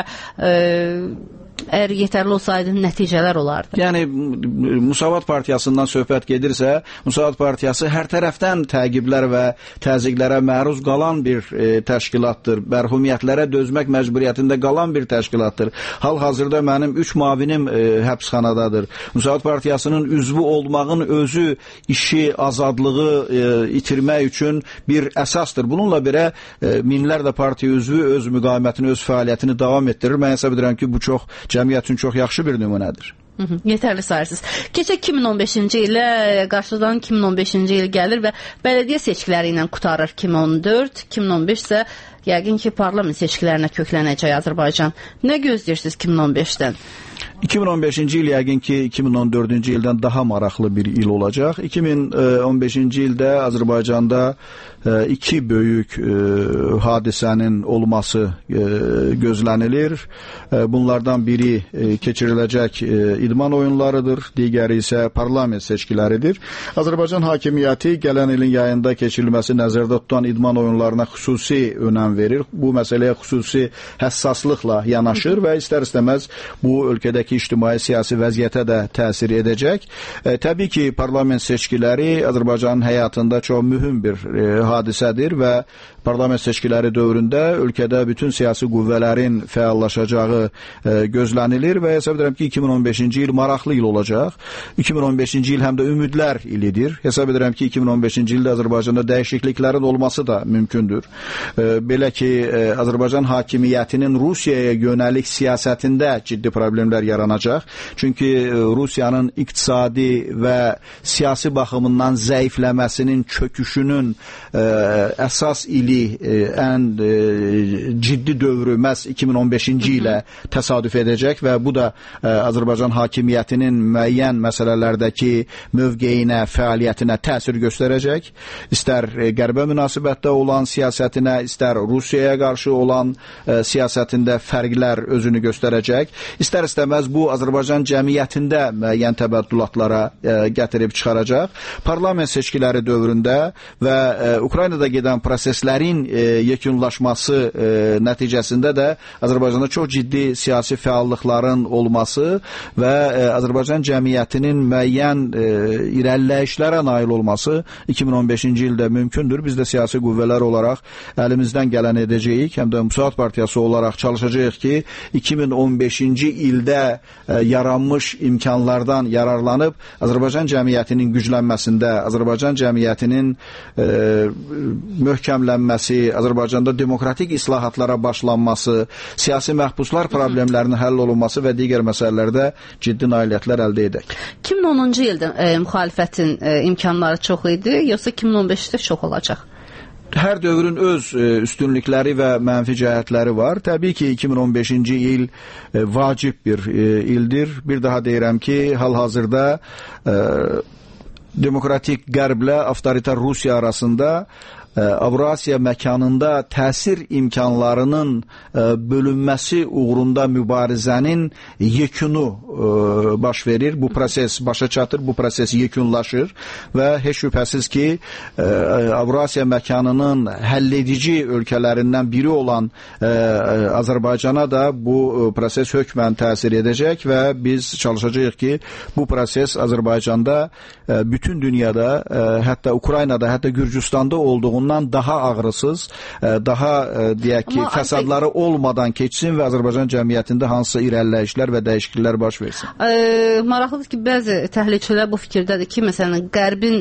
əgər yetərli olsaydı nəticələr olardı. Yəni Müsavat Partiyasından söhbət gedirsə, Müsavat Partiyası hər tərəfdən təqiblər və təzyiqlərə məruz qalan bir təşkilatdır. Mərhumiyyətlərə dözmək məcburiyyətində qalan bir təşkilatdır. Hal-hazırda mənim 3 müavinim həbsxanadadır. Müsavat Partiyasının üzvü olmağın özü işi, azadlığı itirmək üçün bir əsasdır. Bununla belə minlərlə partiya üzvü öz müqavimətini, öz fəaliyyətini davam etdirir. Mən hesab edirəm ki, bu çox cəmiyyət üçün çox yaxşı bir nümunədir. Yetərli sayırsınız. Keçək 2015-ci ilə, qarşıdan 2015-ci il gəlir və bələdiyyə seçkiləri ilə qutarır 2014, 2015 isə yəqin ki, parlament seçkilərinə köklənəcək Azərbaycan. Nə gözləyirsiniz 2015-dən? 2015-ci il yəqin ki, 2014-cü ildən daha maraqlı bir il olacaq. 2015-ci ildə Azərbaycanda iki böyük hadisənin olması gözlənilir. Bunlardan biri keçiriləcək idman oyunlarıdır, digəri isə parlament seçkiləridir. Azərbaycan hakimiyyəti gələn ilin yayında keçirilməsi nəzərdə tutan idman oyunlarına xüsusi önəm verir. Bu məsələyə xüsusi həssaslıqla yanaşır və istər-istəməz bu ölkədəki ictimai-siyasi vəziyyətə də təsir edəcək. Təbii ki, parlament seçkiləri Azərbaycanın həyatında çox mühüm bir hadisədir və parlament seçkiləri dövründə ölkədə bütün siyasi qüvvələrin fəallaşacağı gözlənilir və hesab edirəm ki, 2015-ci il maraqlı il olacaq. 2015-ci il həm də ümidlər ilidir. Hesab edirəm ki, 2015-ci ildə Azərbaycanda dəyişikliklərin olması da mümkündür. Belə ki, Azərbaycan hakimiyyətinin Rusiyaya yönəlik siyasətində ciddi problemlər yaranacaq. Çünki Rusiyanın iqtisadi və siyasi baxımından zəifləməsinin çöküşünün əsas ili ən ciddi dövrü məhz 2015-ci ilə təsadüf edəcək və bu da Azərbaycan hakimiyyətinin müəyyən məsələlərdəki mövqeyinə, fəaliyyətinə təsir göstərəcək. İstər qərbə münasibətdə olan siyasətinə, istər Rusiyaya qarşı olan siyasətində fərqlər özünü göstərəcək. İstər-istəməz bu Azərbaycan cəmiyyətində müəyyən təbəddülatlara gətirib çıxaracaq. Parlament seçkiləri dövründə və Ukraynada gedən proseslərin yekunlaşması nəticəsində də Azərbaycanda çox ciddi siyasi fəallıqların olması və Azərbaycan cəmiyyətinin müəyyən irəliləyişlərə nail olması 2015-ci ildə mümkündür. Biz də siyasi qüvvələr olaraq əlimizdən gələn edəcəyik, həm də Müsaad Partiyası olaraq çalışacağıq ki, 2015-ci ildə yaranmış imkanlardan yararlanıb Azərbaycan cəmiyyətinin güclənməsində, Azərbaycan cəmiyyətinin möhkəmlənməsi, Azərbaycanda demokratik islahatlara başlanması, siyasi məhbuslar problemlərinin həll olunması və digər məsələlərdə ciddi nailiyyətlər əldə edək. 2010-cu ildə müxalifətin imkanları çox idi, yoxsa 2015-də çox olacaq? Hər dövrün öz üstünlükləri və mənfi cəhətləri var. Təbii ki, 2015-ci il vacib bir ildir. Bir daha deyirəm ki, hal-hazırda demokratik qərblə avtoritar Rusiya arasında Avrasiya məkanında təsir imkanlarının bölünməsi uğrunda mübarizənin yekunu baş verir. Bu proses başa çatır, bu proses yekunlaşır və heç şübhəsiz ki, Avrasiya məkanının həlledici ölkələrindən biri olan Azərbaycana da bu proses hökmən təsir edəcək və biz çalışacağıq ki, bu proses Azərbaycanda bütün dünyada, hətta Ukraynada, hətta Gürcüstanda olduğundan daha ağrısız, daha deyək ki, fəsadları olmadan keçsin və Azərbaycan cəmiyyətində hansısa irəliləyişlər və dəyişikliklər baş versin. Maraqlıdır ki, bəzi təhlilçilər bu fikirdədir ki, məsələn, Qərbin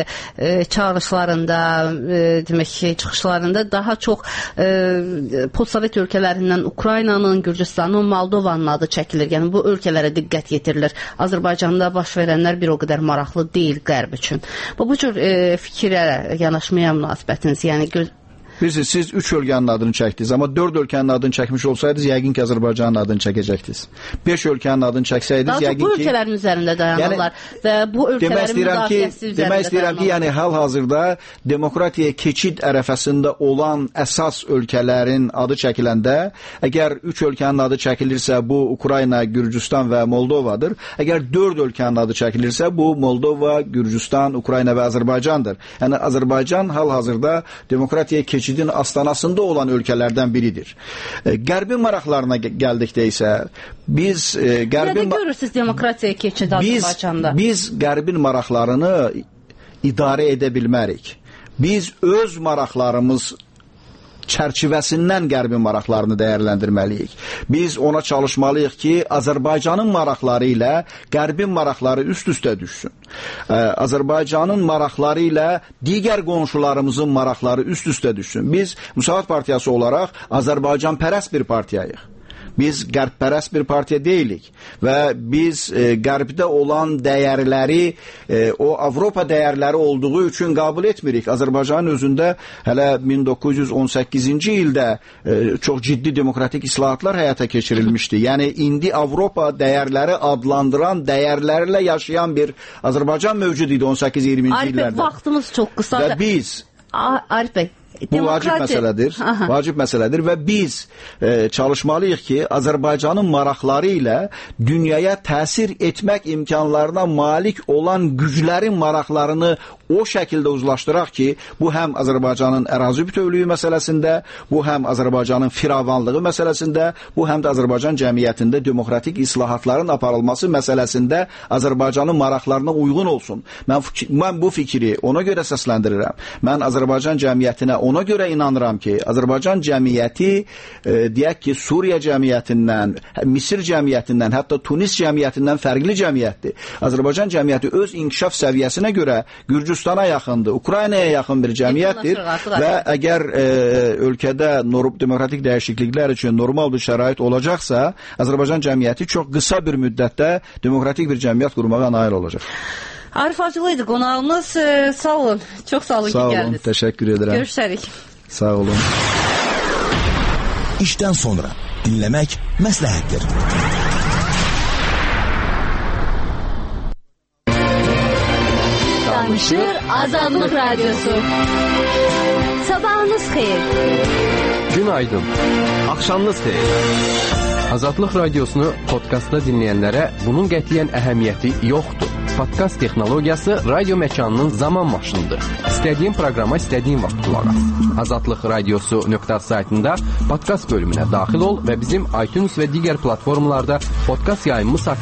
çağırışlarında, demək ki, çıxışlarında daha çox postsovet ölkələrindən Ukraynanın, Gürcüstanın, Moldovanın adı çəkilir. Yəni, bu ölkələrə diqqət yetirilir. Azərbaycanda baş verənlər bir o qədər maraqlı deyil Qərb üçün. Bu cür fikirə yanaşmaya münasibətiniz, yəni bilirsiniz, siz 3 ölkənin adını çəkdiniz, amma 4 ölkənin adını çəkmiş olsaydınız, yəqin ki, Azərbaycanın adını çəkəcəktiniz. 5 ölkənin adını çəksəydiniz, yəqin ki... Bu ölkələrin üzərində dayanırlar və bu ölkələrin müdafiəsi üzərində dayanırlar. Demək istəyirəm ki, yəni hal-hazırda demokratiyaya keçid ərəfəsində olan əsas ölkələrin adı çəkiləndə, əgər 3 ölkənin adı çəkilirsə, bu Ukrayna, Gürcüstan və Moldovadır. Əgər 4 ölkənin adı çəkilirsə, bu Moldova, Gürcüstan, Ukrayna və Azərbaycandır. Yəni, Azərbaycan hal-hazırda demokratiyaya keçid astanasında olan ölkələrdən biridir. Qərbin maraqlarına gəldikdə isə biz Qərbin... Nədə görürsünüz demokratiyaya keçid Azərbaycanda? Biz Qərbin maraqlarını idarə edə bilmərik. Biz öz maraqlarımız çərçivəsindən Qərbin maraqlarını dəyərləndirməliyik. Biz ona çalışmalıyıq ki, Azərbaycanın maraqları ilə Qərbin maraqları üst-üstə düşsün. Azərbaycanın maraqları ilə digər qonşularımızın maraqları üst-üstə düşsün. Biz Müsaad Partiyası olaraq Azərbaycan pərəst bir partiyayıq. Biz qərbpərəst bir partiya deyilik və biz qərbdə olan dəyərləri o Avropa dəyərləri olduğu üçün qəbul etmirik. Azərbaycanın özündə hələ 1918-ci ildə çox ciddi demokratik islahatlar həyata keçirilmişdi. Yəni indi Avropa dəyərləri adlandıran, dəyərlərlə yaşayan bir Azərbaycan mövcud idi 18-20-ci illərdə. Arif bəy, vaxtımız çox qısadır. Və biz Arif bəy, bu vacib məsələdir və biz çalışmalıyıq ki, Azərbaycanın maraqları ilə dünyaya təsir etmək imkanlarına malik olan güclərin maraqlarını o şəkildə uzlaşdıraq ki, bu həm Azərbaycanın ərazi bütövlüyü məsələsində, bu həm Azərbaycanın firavanlığı məsələsində, bu həm də Azərbaycan cəmiyyətində demokratik islahatların aparılması məsələsində Azərbaycanın maraqlarına uyğun olsun. Mən bu fikri ona görə səsləndirirəm. Mən Azərbaycan cəmiyyətinə ona görə inanıram ki, Azərbaycan cəmiyyəti deyək ki, Suriya cəmiyyətindən, Misir cəmiyyətindən, hətta Tunis cəmiyyətindən fərqli cəmiyyətdir. Azərbaycan cəmiyyəti öz inkişaf səviyyəsinə görə Gürcüstana yaxındır, Ukraynaya yaxın bir cəmiyyətdir və əgər ölkədə demokratik dəyişikliklər üçün normal bir şərait olacaqsa, Azərbaycan cəmiyyəti çox qısa bir müddətdə demokratik bir cəmiyyət qurmağa nail olacaq. Arif Hacılı idi qonağımız. Sağ olun. Çox sağ olun ki, gəldiniz. Sağ olun, təşəkkür edirəm. Görüşərik. Sağ olun. İşdən sonra dinləmək məsləhətdir. Danışır Azadlıq Radyosu. Sabahınız xeyir. Günaydın. Axşamınız xeyir. Azadlıq Radiosunu podkastda dinləyənlərə bunun qətiyyən əhəmiyyəti yoxdur. Podkast texnologiyası radio məkanının zaman maşınıdır. İstədiyin proqrama istədiyin vaxt qulaq as. Azadlıq Radiosu.saytında podkast bölümünə daxil ol və bizim iTunes və digər platformalarda podkast yayımımız haqqında